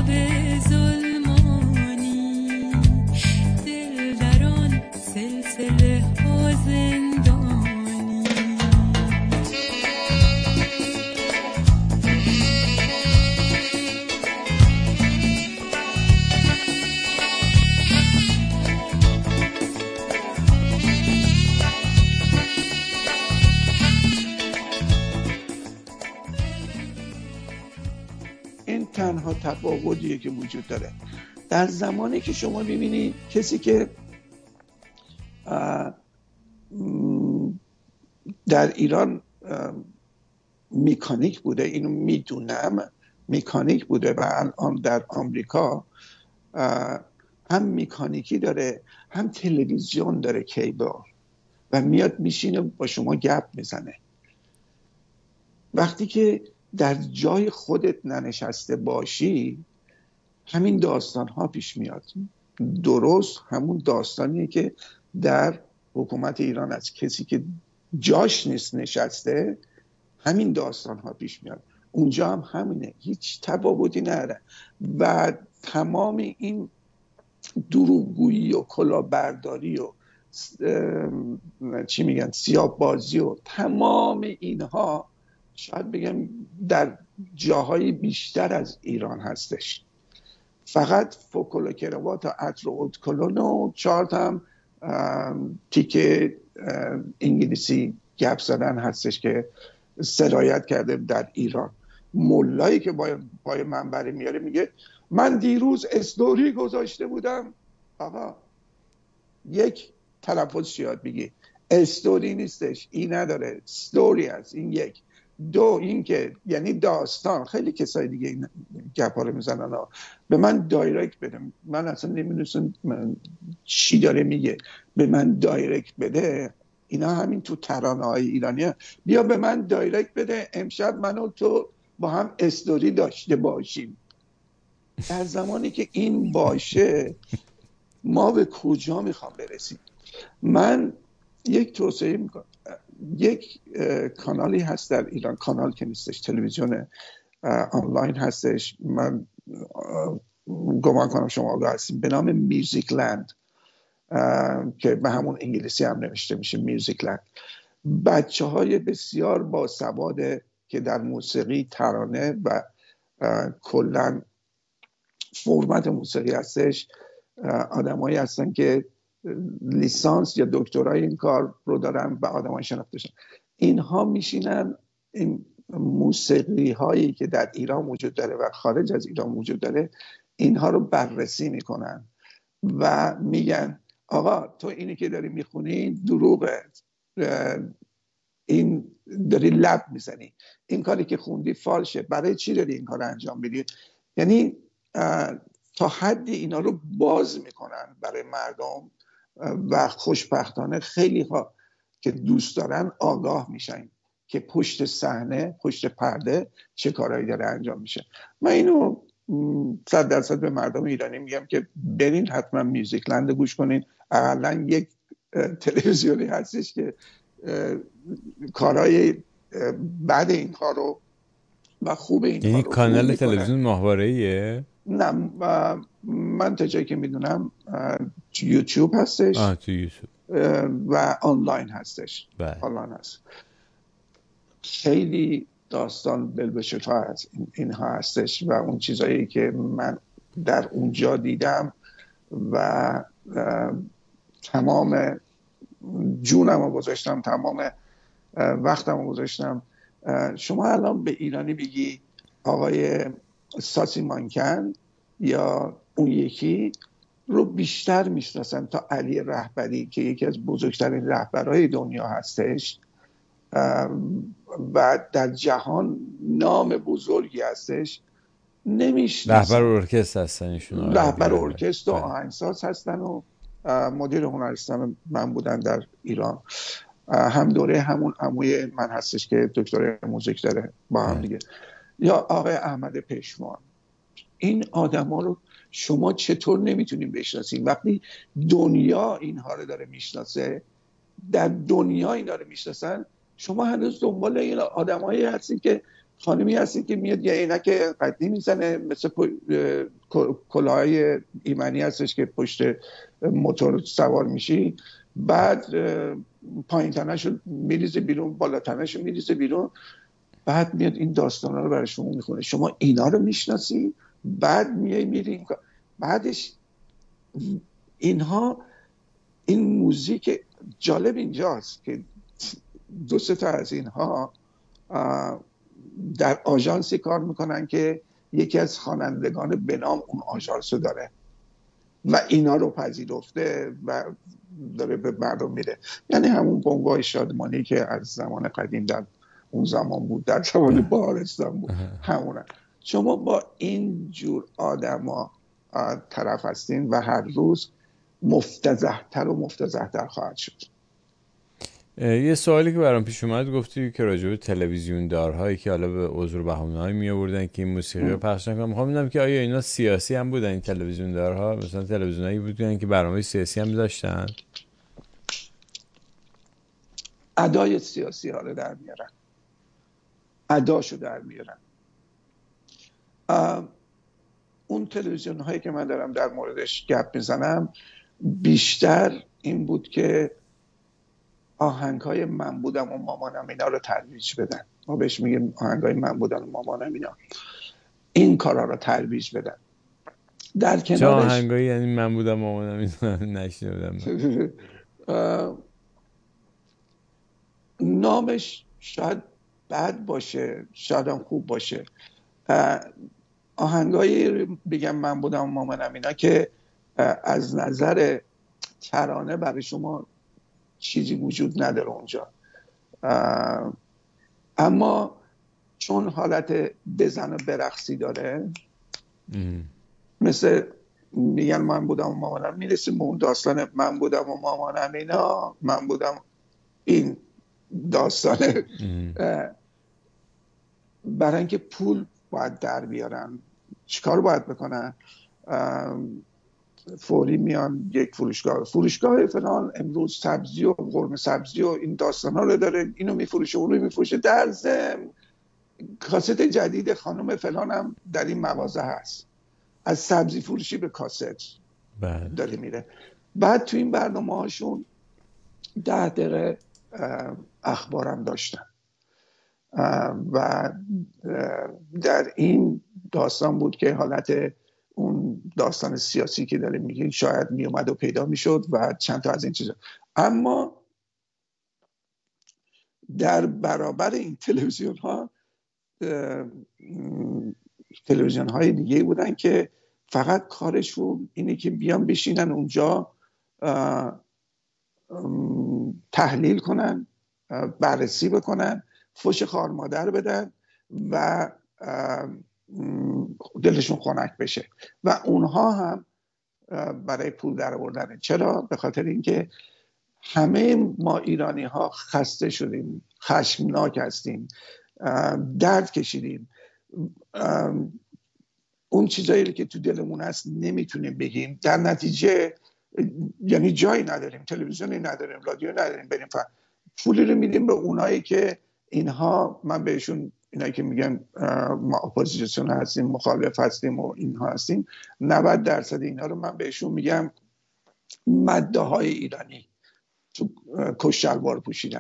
[SPEAKER 3] ظلمانی دل دران سلسله ها زندانی.
[SPEAKER 2] تنها تفاوتیه که وجود داره. در زمانی که شما ببینید کسی که در ایران میکانیک بوده، اینو میدونم میکانیک بوده و الان در آمریکا هم میکانیکی داره هم تلویزیون داره کیبل و میاد میشینه با شما گپ میزنه. وقتی که در جای خودت ننشسته باشی همین داستان ها پیش میاد. درست همون داستانیه که در حکومت ایران از کسی که جاش نیست نشسته همین داستان ها پیش میاد. اونجا هم همینه، هیچ تفاوتی نداره و تمام این دروغگویی و کلاهبرداری و چی میگن سیاه بازی و تمام اینها شاید بگم در جاهای بیشتر از ایران هستش. فقط فوکل و کراوات و عطر و اودکلون و چارت هم تیکه انگلیسی گپ زدن هستش که سرایت کرده در ایران. مولایی که با پای منبر میاره میگه من دیروز استوری گذاشته بودم. آقا یک تلفظ یاد بگی، استوری نیستش، این نداره، استوری هست. این یک. دو این که یعنی داستان. خیلی کسای دیگه این گپا رو میزنن ها. به من دایرکت بده، من اصلا نمیدونم چی داره میگه، به من دایرکت بده. اینا همین تو ترانه های ایرانی ها. بیا به من دایرکت بده امشب منو تو با هم استوری داشته باشیم. در زمانی که این باشه ما به کجا میخوام برسیم؟ من یک توصیه میکنم، یک کانالی هست در ایران، کانال که نیستش، تلویزیون آنلاین هستش، من گمان کنم شما آگاه هستیم، به نام میوزیک لند که به همون انگلیسی هم نوشته میشه میوزیک لند. بچه های بسیار باسواد که در موسیقی، ترانه و کلن فرمت موسیقی هستش، آدمایی هستن که لیسانس یا دکترای این کار رو دارن و آدمای شناخته شدن. اینها میشینن این موسیقی هایی که در ایران وجود داره و خارج از ایران وجود داره اینها رو بررسی میکنن و میگن آقا تو اینی که داری میخونی دروغه، این داری لب میزنی، این کاری که خوندی فالشه، برای چی داری این کار انجام میدی؟ یعنی تا حدی اینا رو باز میکنن برای مردم و خوشبختانه خیلی ها که دوست دارن آگاه میشن که پشت صحنه، پشت پرده چه کارهایی داره انجام میشه. من اینو صد درصد به مردم ایرانی میگم که برین حتما میوزیک لند گوش کنین. اقلا یک تلویزیونی هستش که کارهای بعد این کارو و خوب این
[SPEAKER 1] یعنی
[SPEAKER 2] کارو
[SPEAKER 1] کانال تلویزیون ماهواره‌ایه؟
[SPEAKER 2] نه من تا جایی که میدونم یوتیوب هستش.
[SPEAKER 1] آه تو یوتیوب
[SPEAKER 2] و آنلاین هستش.
[SPEAKER 1] بله.
[SPEAKER 2] آنلاین هست. خیلی داستان بلبشتا هست اینها هستش و اون چیزایی که من در اونجا دیدم و تمام جونم رو گذاشتم، تمام وقتم رو گذاشتم. شما الان به ایرانی بگی آقای ساسی مانکن یا اون یکی رو بیشتر میشناسن تا علی رهبری که یکی از بزرگترین رهبرهای دنیا هستش و در جهان نام بزرگی هستش نمیشناسن.
[SPEAKER 1] رهبر ارکستر هستن ایشون.
[SPEAKER 2] رهبر ارکستر و آهنگساز هستن و مدیر هنرستان من بودن در ایران. هم دوره همون عموی من هستش که دکترای موزیک داره با هم دیگه. یا آقای احمد پشمان. این آدما رو شما چطور نمیتونین بشناسین وقتی دنیا اینها رو داره میشناسه؟ در دنیا اینا رو میشناسن، شما هنوز دنبال این آدمایی هستین که خانمی هستین که میاد یه عینک قدی میزنه مثل کلاهای ایمنی هستش که پشت موتور سوار میشی، بعد پایین تنه‌شو میریزه بیرون، بالا تنه‌شو میریزه بیرون، بعد میاد این داستانا رو برای شما میخونه. شما اینا رو میشناسی، بعد میای میری بعدش اینها این موزیک. جالب اینجاست که دو سه تا از اینها در آژانسی کار میکنن که یکی از خوانندگان به نام اون آژانس رو داره و اینا رو پذیرفته و داره به مردم میده. یعنی همون بنگاه شادمانی که از زمان قدیم در اون زمان بود، در زمان بهارستان بود، همونه. شما با این جور آدما طرف هستین و هر روز مفتضح‌تر و مفتضح‌تر خواهد شد.
[SPEAKER 1] یه سوالی که برام پیش اومد، گفتی که راجع به تلویزیون دارهایی که حالا به عذر بهانه‌ای می آوردن که این موسیقی رو پخش نکنن، می‌خوام بدونم که آیا اینا سیاسی هم بودن این تلویزیون دارها؟ مثلا تلویزیونایی بودن که برنامه سیاسی هم داشتن؟
[SPEAKER 2] ادای سیاسی ها رو در میارن، اداشو در میارن. اون تلویزیون هایی که من دارم در موردش گپ میزنم بیشتر این بود که آهنگ های من بودم و مامانم اینا رو ترویج بدن. ما بهش میگیم آهنگ های من بودم و مامانم اینا، این کارا رو ترویج بدن. در کنارش
[SPEAKER 1] چه آهنگایی؟ یعنی من بودم مامانم اینا نشنیدم.
[SPEAKER 2] نامش شاید بد باشه، شاید هم خوب باشه. آهنگایی بگم من بودم و مامانم اینا که از نظر ترانه برای شما چیزی وجود نداره اونجا، اما چون حالت بزن و برقصی داره ام. مثل میگن من بودم و مامانم، میرسیم به اون داستان من بودم و مامانم اینا، من بودم این داستانه. برای اینکه پول باید در بیارن چیکار باید بکنن؟ فوری میان یک فروشگاه فروشگاه فلان امروز سبزی و قرمه سبزی و این داستانا رو داره، اینو میفروشه اونو میفروشه، در ضمن کاست جدید خانم فلان هم در این مغازه هست. از سبزی فروشی به کاست داره میره. بعد تو این برنامه هاشون ده دقیقه اخبارم داشتن و در این داستان بود که حالت اون داستان سیاسی که داره میگه شاید میومد و پیدا میشد و چند تا از این چیزا. اما در برابر این تلویزیون ها تلویزیون های دیگه بودن که فقط کارشون اینه که بیان بشینن اونجا تحلیل کنن، بررسی بکنن، فوش خوار مادر بدن و دلشون خنک بشه و اونها هم برای پول در آوردن. چرا؟ به خاطر اینکه همه ما ایرانی ها خسته شدیم، خشمناک هستیم، درد کشیدیم، اون چیزایی که تو دلمون هست نمیتونیم بگیم، در نتیجه یعنی جایی نداریم، تلویزیونی نداریم، رادیو نداریم، بریم فقط پولی رو میدیم به اونایی که اینها، من بهشون اینایی که میگن ما اپوزیسیون هستیم، مخالف هستیم و اینها هستیم، نود درصد اینا رو من بهشون میگم مده های ایرانی تو کشلوار پوشیدن.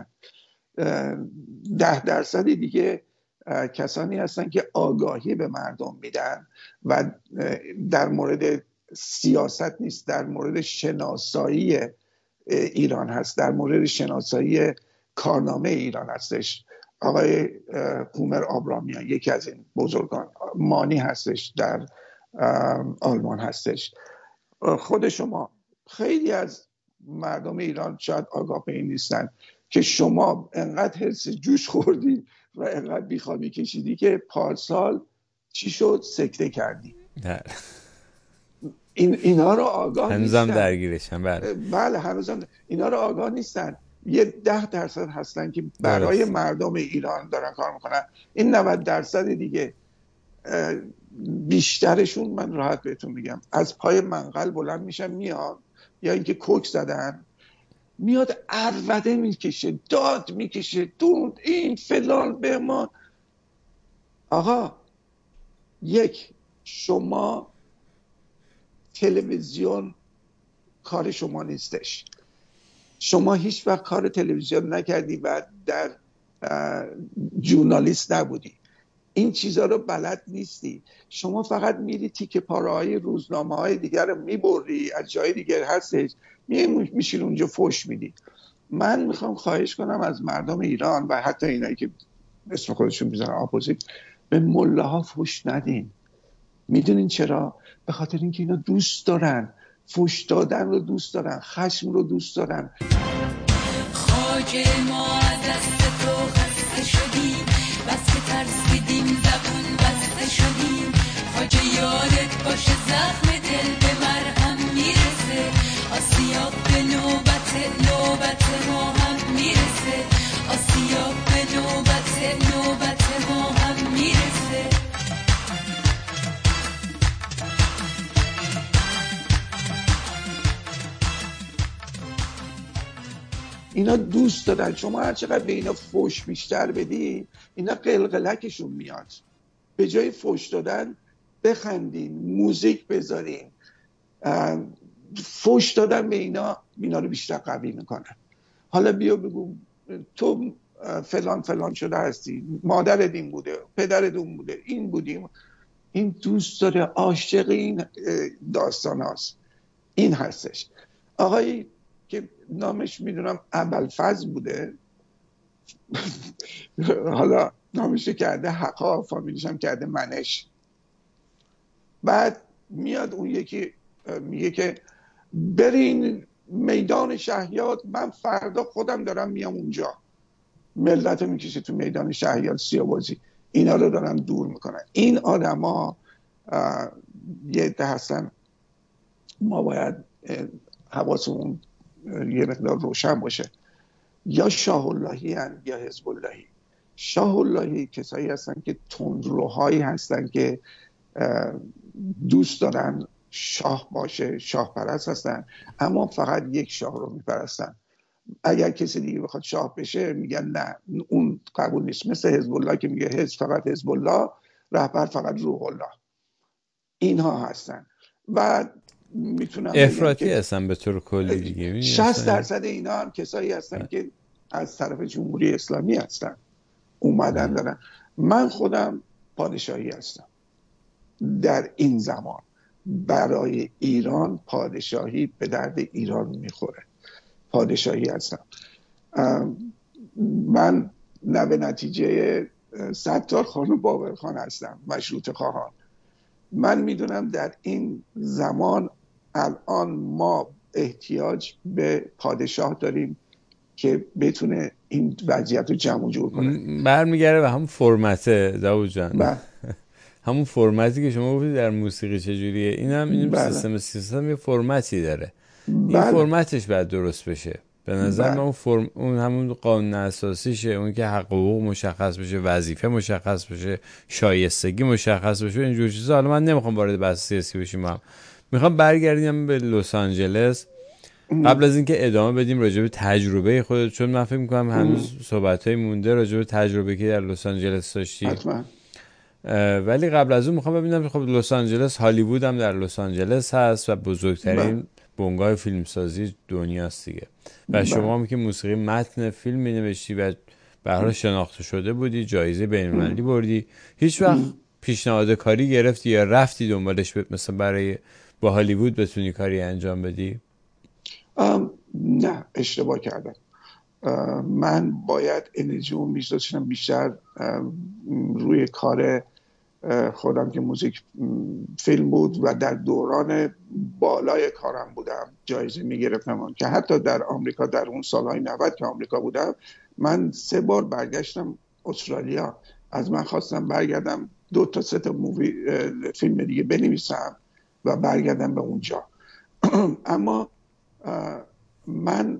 [SPEAKER 2] ده درصد دیگه کسانی هستن که آگاهی به مردم میدن و در مورد سیاست نیست، در مورد شناسایی ایران هست، در مورد شناسایی کارنامه ایران هستش. آقای هومر آبرامیان یکی از این بزرگان، مانی هستش در آلمان هستش. خود شما خیلی از مردم ایران شاید آگاه به این نیستن که شما انقدر حرص جوش خوردی و انقدر بیخوابی کشیدی که پارسال چی شد؟ سکته کردی. این اینا رو آگاه
[SPEAKER 1] هنوزم
[SPEAKER 2] نیستن.
[SPEAKER 1] درگیرشن. بله
[SPEAKER 2] بله هنوزم اینا رو آگاه نیستن. یه ده درصد هستن که برای درست. مردم ایران دارن کار میکنن. این نود درصد دیگه بیشترشون من راحت بهتون میگم از پای منقل بلند میشن میاد، یا اینکه کوک زدن میاد عربده میکشه، داد میکشه، دوند این فلان بهمان. آقا یک، شما تلویزیون کار شما نیستش. شما هیچ وقت کار تلویزیون نکردی و در ژورنالیست نبودی، این چیزها رو بلد نیستی. شما فقط میری تیکه پاره های روزنامه های دیگر رو میبری، از جای دیگر هستش میشین اونجا فوش میدی. من میخوام خواهش کنم از مردم ایران و حتی اینایی که اسم خودشون میزنن اپوزیت، به ملاها فوش ندین. میدونین چرا؟ به خاطر اینکه اینا دوست دارن، فوش دادن رو دوست دارن، خشم رو دوست دارن.
[SPEAKER 3] خواجه ما دست تو خسته شدیم، بس که ترسیدیم زبون بسته شدیم. خواجه یادت باشه زخم دل به مرهم میرسه، آسیاب به نوبت نوبت ما هم میرسه، آسیاب به نوبت نوبت ما هم میرسه.
[SPEAKER 2] اینا دوست دارن. شما هر چقدر به اینا فوش بیشتر بدی اینا قلقلکشون میاد. به جای فوش دادن بخندین، موزیک بذارین. فوش دادن به اینا اینا رو بیشتر قوی میکنن. حالا بیا بگو تو فلان فلان شده هستی، مادرت این بوده، پدرت اون بوده، این بودیم. این دوست داره، عاشق این داستان هاست. این هستش. آقایی که نامش میدونم ابوالفضل بوده حالا نامش کرده حقا، فامیلیش هم کرده منش. بعد میاد اون یکی میگه که برین میدان شهیاد، من فردا خودم دارم میام اونجا. ملت رو میکشه تو میدان شهیاد سیاوازی. اینا رو دارن دور میکنن. این آدم ها یه عده هستن، ما باید حواسمون یه مقدار روشن باشه. یا شاه اللهی هن یا حزب اللهی. شاه اللهی کسایی هستن که تندروهایی هستن که دوست دارن شاه باشه، شاه پرست هستن، اما فقط یک شاه رو میپرستن. اگر کسی دیگه بخواد شاه بشه میگن نه اون قبول نیست. مثل حزب الله که میگه حزب فقط حزب الله، رهبر فقط روح الله. اینها هستن و میتونم
[SPEAKER 1] افراطی هستن به طور کلی دیگه.
[SPEAKER 2] شصت درصد اینا هم کسایی هستن اه. که از طرف جمهوری اسلامی هستن، اومدن دارن. من خودم پادشاهی هستم در این زمان. برای ایران پادشاهی به درد ایران میخوره. پادشاهی هستم. من نه به نتیجه ستار خان باقر خان هستم، مشروطه خواهان. من میدونم در این زمان الان ما احتیاج به پادشاه داریم که بتونه این وضعیت رو جمع و جور کنه.
[SPEAKER 1] برمیگره به همون فرمته داوود جان. همون فرمتی که شما گفتید در موسیقی چجوریه، این هم این بله. سیستم سیستم یه فرمتی داره. بله. این فرمتش باید درست بشه به نظر بله. من. اون فرم اون همون قانون اساسیشه، اون که حق و حقوق مشخص بشه، وظیفه مشخص بشه، شایستگی مشخص بشه، اینجور چیزا. حالا من نمیخوام وارد بحث سیاسی بشیم، هم میخوام برگردیم به لس آنجلس. قبل از اینکه ادامه بدیم راجع به تجربه خودت، چون من فکر می‌کنم هنوز صحبت‌های مونده راجع به تجربه که در لس آنجلس داشتی.
[SPEAKER 2] حتما.
[SPEAKER 1] ولی قبل از اون میخوام ببینم خب لس آنجلس، هالیوود هم در لس آنجلس هست و بزرگترین بنگاه فیلمسازی دنیاست دیگه. و شما هم که موسیقی متن فیلم می‌نوشتی و به هر حال شناخته شده بودی، جایزه بین‌المللی بردی، هیچ وقت پیشنهاد کاری گرفتی یا رفتی دنبالش مثلا برای با هالیوود بتونی کاری انجام بدی؟
[SPEAKER 2] نه، اشتباه کردم. من باید انرژیمو میذاشتم بیشتر روی کار خودم که موزیک فیلم بود و در دوران بالای کارم بودم، جایزه میگرفتم که حتی در آمریکا در اون سالهای نود که آمریکا بودم من سه بار برگشتم استرالیا. از من خواستم برگردم دو تا سه تا مووی فیلم دیگه بنویسم و برگردم به اونجا. اما من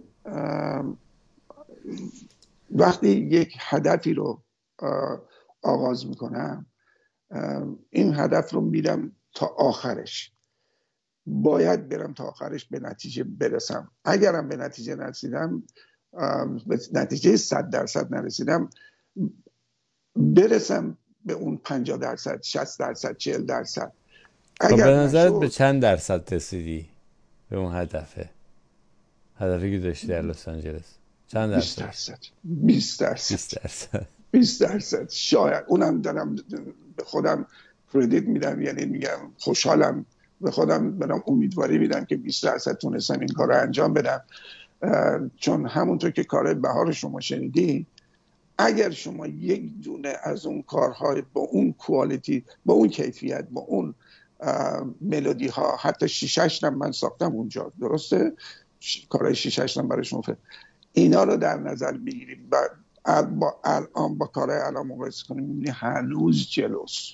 [SPEAKER 2] وقتی یک هدفی رو آغاز میکنم این هدف رو میرم تا آخرش، باید برم تا آخرش به نتیجه برسم. اگرم به نتیجه نرسیدم، به نتیجه صد درصد نرسیدم، برسم به اون پنجاه درصد، شصت درصد، چهل درصد.
[SPEAKER 1] اگر به نظرت به چند درصد رسیدی به اون هدفه؟ هدفی که داشتی در لس آنجلس چند درصد؟
[SPEAKER 2] بیست درصد. بیست درصد.
[SPEAKER 1] بیست درصد.
[SPEAKER 2] بیست درصد شاید. اونم دارم به خودم کردیت میدم، یعنی میگم خوشحالم، به خودم برام امیدواری میدم که بیست درصد تونستم این کار رو انجام بدم. چون همونطور که کار بهار شما شنیدی، اگر شما یک دونه از اون کارهای با اون کوالیتی، با اون کیفیت، با اون ملودی ها، حتی شیشش هم من ساختم اونجا، درسته؟ کارهای شیشش هم برای شما فهم. اینا رو در نظر بگیریم و با الان با کارهای الان مقایسه کنیم، می‌بینی هنوز جلوست.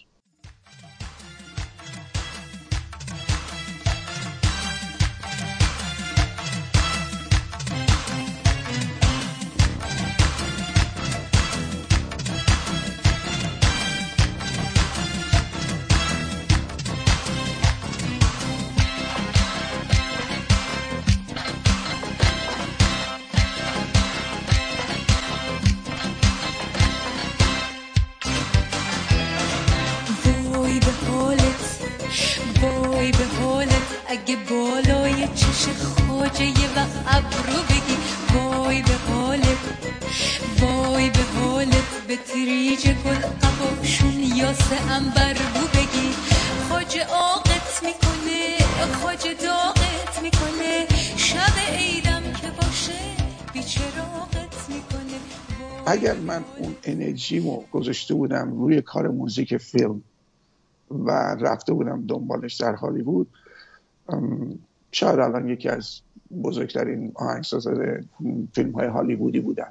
[SPEAKER 3] اگه بالای چش خواجه و ابرو بگی وای به حالت، وای به حالت، به تریج گل قباشون یاسه انبر بو بگی خواجه آقت میکنه، خواجه داغت میکنه، شب عیدم که باشه بیچراغت میکنه.
[SPEAKER 2] اگر من اون انرژیمو گذاشته بودم روی کار موزیک فیلم و رفته بودم دنبالش در هالیوود، شاید الان یکی از بزرگترین آهنگسازان فیلم های هالیوودی بودم.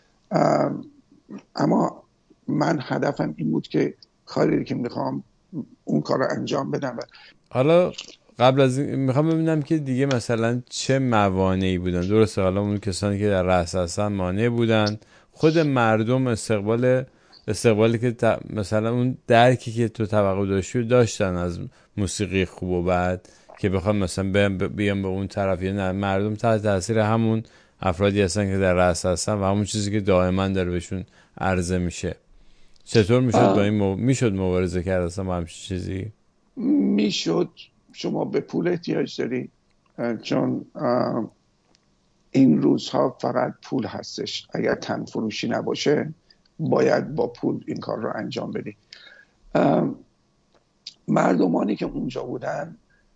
[SPEAKER 2] اما من هدفم این بود که کاری که میخوام اون کار رو انجام بدم.
[SPEAKER 1] حالا قبل از این میخوام ببینم که دیگه مثلا چه موانعی بودن. درسته حالا اون کسانی که در رأس هستن مانع بودن، خود مردم استقبال استقبالی که ت... مثلا اون درکی که تو توقع داشتی داشتن از موسیقی خوب و بد که بخوام مثلا بیام بیام به اون طرف، یا نه مردم تحت تاثیر همون افرادی هستن که در رأس هستن و همون چیزی که دائما داره بهشون عرضه میشه. چطور میشد با این مو... میشد مبارزه کرد اصلا با همچین چیزی؟
[SPEAKER 2] میشد. شما به پول احتیاج داری، چون این روزها فقط پول هستش. اگر تن فروشی نباشه باید با پول این کار رو انجام بدی. مردمانی که اونجا بودن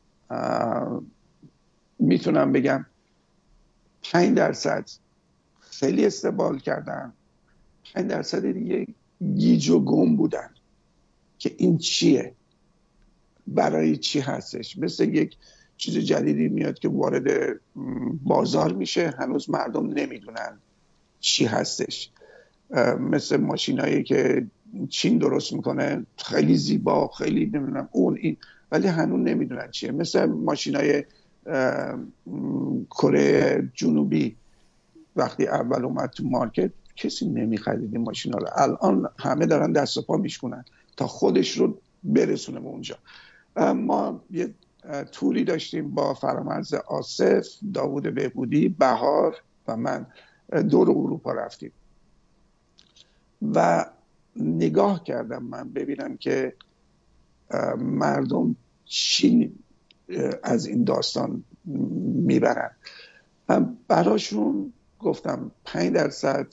[SPEAKER 2] میتونم بگم پنج درصد خیلی استقبال کردن، پنج درصد دیگه گیج و گم بودن که این چیه، برای چی هستش. مثل یک چیز جدیدی میاد که وارد بازار میشه، هنوز مردم نمیدونن چی هستش. مثل ماشینایی که چین درست میکنه، خیلی زیبا، خیلی نمیدونم اون این، ولی هنوز نمیدونن چیه. مثل ماشینای کره جنوبی وقتی اول اومد تو مارکت کسی نمیخرید این ماشینا رو، الان همه دارن دست و پا میشکنن تا خودش رو برسونه به اونجا. ما یه توری داشتیم با فرامرز آصف، داوود بهبودی، بهار و من، دور اروپا رفتیم و نگاه کردم من ببینم که مردم چی از این داستان میبرن. براشون گفتم پنج درصد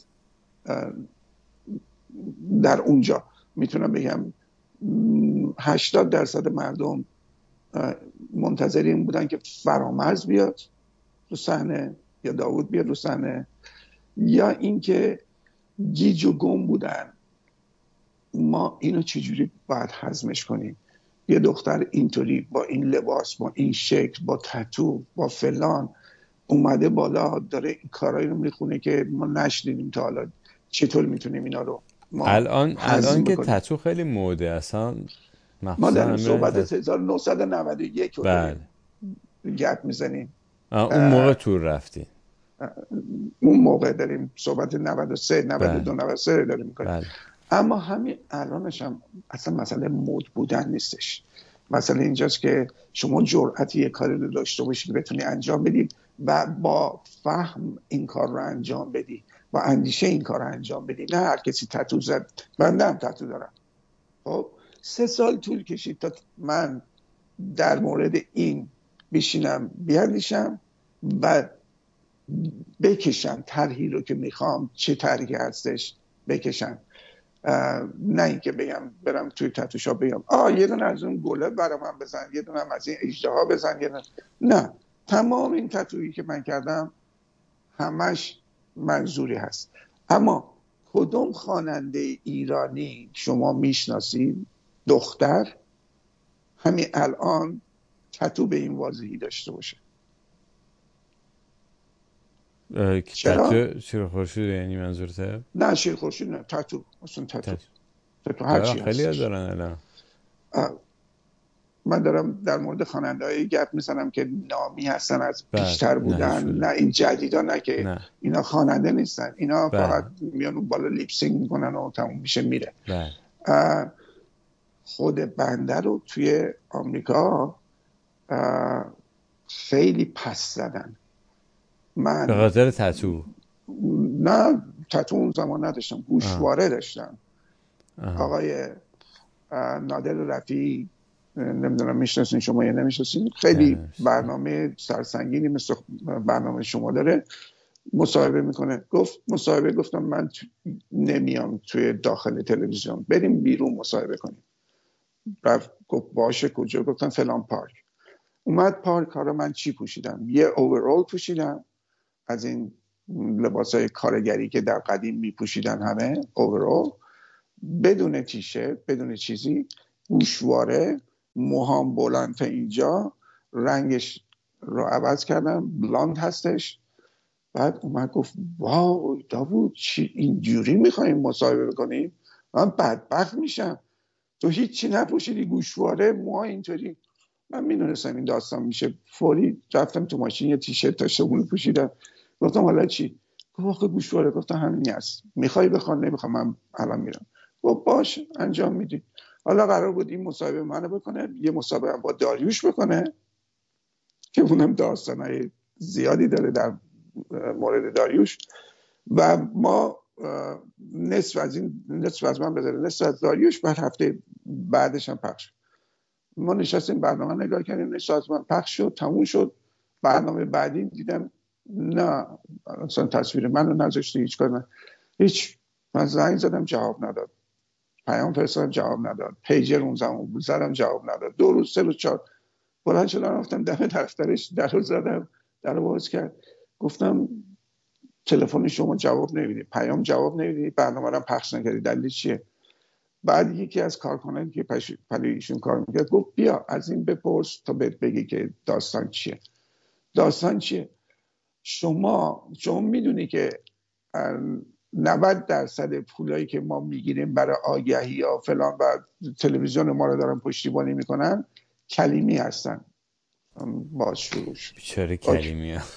[SPEAKER 2] در اونجا، میتونم بگم هشتاد درصد مردم منتظر این بودن که فرامرز بیاد رو صحنه یا داوود بیاد رو صحنه، یا اینکه گیج و گم بودن ما اینو چجوری باید هضمش کنیم؟ یه دختر اینطوری با این لباس، با این شکل، با تتو، با فلان اومده بالا، داره این کارایی رو میخونه که ما نشنیدیم تا حالا. چطور میتونیم اینا رو ما
[SPEAKER 1] الان الان که
[SPEAKER 2] بکنیم؟
[SPEAKER 1] تتو خیلی موده اصلا،
[SPEAKER 2] ما در صحبت
[SPEAKER 1] تت...
[SPEAKER 2] هزار و نهصد و نود و یک رو
[SPEAKER 1] بله.
[SPEAKER 2] گپ میزنیم.
[SPEAKER 1] اون موقع تور رفتیم،
[SPEAKER 2] اون موقع داریم صحبت نود و سه نود و دو نود و سه داریم میکنیم.
[SPEAKER 1] بله.
[SPEAKER 2] اما همین الانش هم اصلا مسئله مود بودن نیستش. مسئله اینجاست که شما جرأت یه کاری رو داشته باشی بتونی انجام بدی و با فهم این کار رو انجام بدی، با اندیشه این کار رو انجام بدی. نه هر کسی تتو زد، من هم تتو دارم. خب سه سال طول کشید تا من در مورد این بشینم بیاندیشم و بکشم طرحی رو که میخوام چه طرحی هستش بکشم. نه اینکه بگم برم توی تتوشا بگم آه یه دونه از اون گله برام هم بزن، یه دونه از این اژدها بزن، یه دونه. نه، تمام این تتویی که من کردم همش منظوری هست. اما کدوم خواننده ایرانی شما میشناسید دختر همین الان تتو به این واضحی داشته باشه؟
[SPEAKER 1] تتو شیر خورشید یعنی منظورته؟
[SPEAKER 2] نه شیر خورشید نه، تتو اصلا تتو تتو هر چی
[SPEAKER 1] خیلی
[SPEAKER 2] هستش.
[SPEAKER 1] دارن الان.
[SPEAKER 2] من دارم در مورد خواننده‌های گپ میزنم که نامی هستن، از پیشتر بودن. نه, نه این جدیدا، نه که نه. اینا خواننده نیستن، اینا بله. فقط میان اون بالا لیپسینگ میکنن و تموم میشه میره. بله. خود بنده رو توی آمریکا خیلی پس زدن. من
[SPEAKER 1] به خاطر تتو؟
[SPEAKER 2] نه تتو اون زمان نداشتم، گوشواره داشتم. آه. آقای نادر رفیعی، نمیدونم میشناسین شما یا نمیشناسین، خیلی برنامه سرسنگینی مثل برنامه شما داره، مصاحبه میکنه. گفت مصاحبه گفتم من تو نمیام توی داخل تلویزیون، بریم بیرون مصاحبه کنیم. رفت گفت باشه کجا؟ گفتم فلان پارک. اومد پارک. ها رو من چی پوشیدم؟ یه اوورال پوشیدم از این لباسای کارگری که در قدیم میپوشیدن، همه اوورال، بدون تیشرت، بدون چیزی، گوشواره، موهام بلند تا اینجا، رنگش رو عوض کردم، بلاند هستش. بعد اومد گفت واو داوود چی اینجوری میخواییم مصاحبه بکنیم؟ من بدبخت میشم، تو هیچی نپوشیدی، گوشواره، موها اینطوری. من میدونستم این داستان میشه، فوری رفتم تو ماشین یه تیشرت داشته اون پوشیدم. گفتم حالا چی؟ گفت گوشواره. گفتم همینی هست، میخوای بخوان؟ نمیخوام، من الان میرم. گفت باش انجام میدی. حالا قرار بود این مصاحبه منو بکنه، یه مصاحبه با داریوش بکنه که اونم داستانای زیادی داره در مورد داریوش، و ما نصف از این نصف از من بذاره، نصف از داریوش. بعد هفته بعدش هم پخش. ما نشستیم برنامه نگاه کردیم، نصف از من پخش شد، تموم شد. برنامه بعدی دیدم نه اصلا تصویر منو نذاشته، هیچ کار نه، هیچ. من زنگ زدم جواب نداد، پیام فرستادم جواب نداد، پیجر اون زمان بود زدم جواب نداد. دو روز سه روز چهار بلند شدم رفتم دم دفترش، درو زدم، درو باز کرد. گفتم تلفن شما جواب نمیده، پیام جواب نمیده، برنامه رو پخش نکردی، دلیل چیه؟ بعد یکی از کارکنان که پلوی ایشون کار میکرد گفت بیا از این بپرس تا بهت بگی که داستان چیه. داستان چیه؟ شما شما میدونی که نود درصد پولایی که ما میگیریم برای آگهی یا فلان و تلویزیون ما رو دارن پشتیبانی میکنن کلیمی هستن. باز شروع شد.
[SPEAKER 1] چرا کلیمی ها؟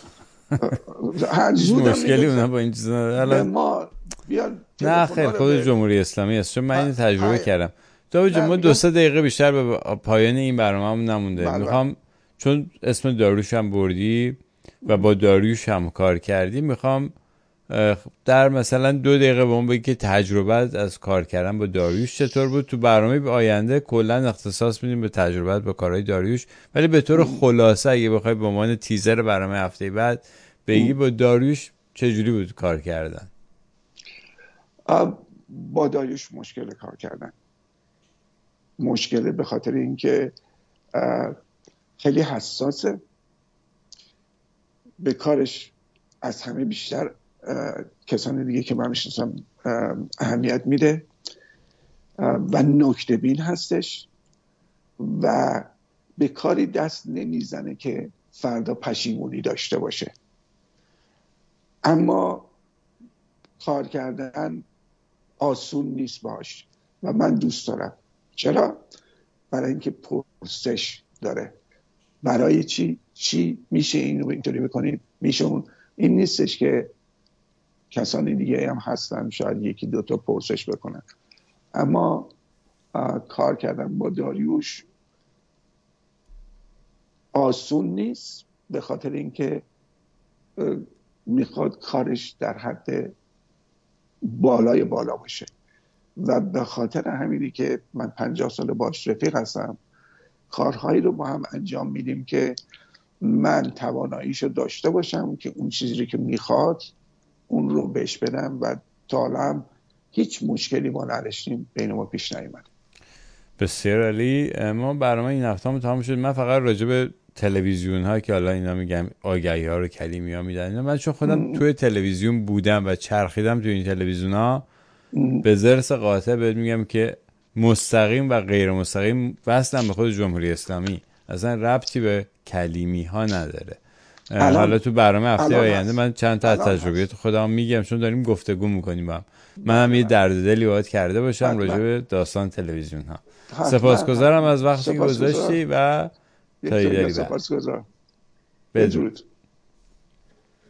[SPEAKER 2] هیچ
[SPEAKER 1] مشکلی اونا با این چیزا ندارن.
[SPEAKER 2] ما
[SPEAKER 1] نه خیلی خود جمهوری اسلامی است، چون من این تجربه کردم. داوود جان ما دو سه دقیقه بیشتر به پایان این برنامه‌مون نمونده. بله. میخوام چون اسم داریوش هم بردی و با داریوش هم کار کردی، میخوام در مثلا دو دقیقه به اون بگی که تجربت از کار کردن با داریوش چطور بود. تو برنامه به آینده کلا اختصاص میدیم به تجربت با کارهای داریوش، ولی به طور خلاصه اگه بخوای به عنوان تیزر برنامه هفته بعد بگی با داریوش چجوری بود کار کردن؟
[SPEAKER 2] با داریوش مشکل کار کردن، مشکله به خاطر اینکه خیلی حساسه به کارش، از همه بیشتر کسان دیگه که من میشناسم اهمیت میده. و نکته بین هستش و به کاری دست نمیزنه که فردا پشیمونی داشته باشه. اما کار کردن آسون نیست باش و من دوست دارم. چرا؟ برای اینکه پرسش داره. برای چی؟ چی میشه اینو اینطوری بکنیم؟ میشه اون. این نیستش که کسانی دیگه هم هستن شاید یکی دوتا پرسش بکنن. اما کار کردن با داریوش آسون نیست به خاطر اینکه میخواد کارش در حد بالای بالا باشه و به خاطر همینی که من پنجاه سال باش رفیق هستم، کارهایی رو با هم انجام میدیم که من تواناییشو داشته باشم که اون چیزی که میخواد اون رو بهش بدم و تا الان هیچ مشکلی ما نداشتیم، بین ما پیش نیومد.
[SPEAKER 1] بسیار عالی. ما برنامه این هفته هم تمام شد. من فقط راجع به تلویزیون ها که حالا اینا میگم آگهی ها رو کلیمی ها میدن، من چون خودم ام. توی تلویزیون بودم و چرخیدم توی این تلویزیون ها، به ضرس قاطع بهت میگم که مستقیم و غیر مستقیم وصلم به خود جمهوری اسلامی، اصلا ربطی به کلیمی ها نداره. حالا تو برنامه هفته آینده من چند تا از تجربیات خودم میگم، چون داریم گفتگو میکنیم با هم. من هم یه درد دلی باید کرده باشم راجع به داستان تلویزیون ها. سپاسگزارم از وقتی که گذاشتی و تا دیداری بعد.
[SPEAKER 2] سپاسگزارم.
[SPEAKER 1] بدرود.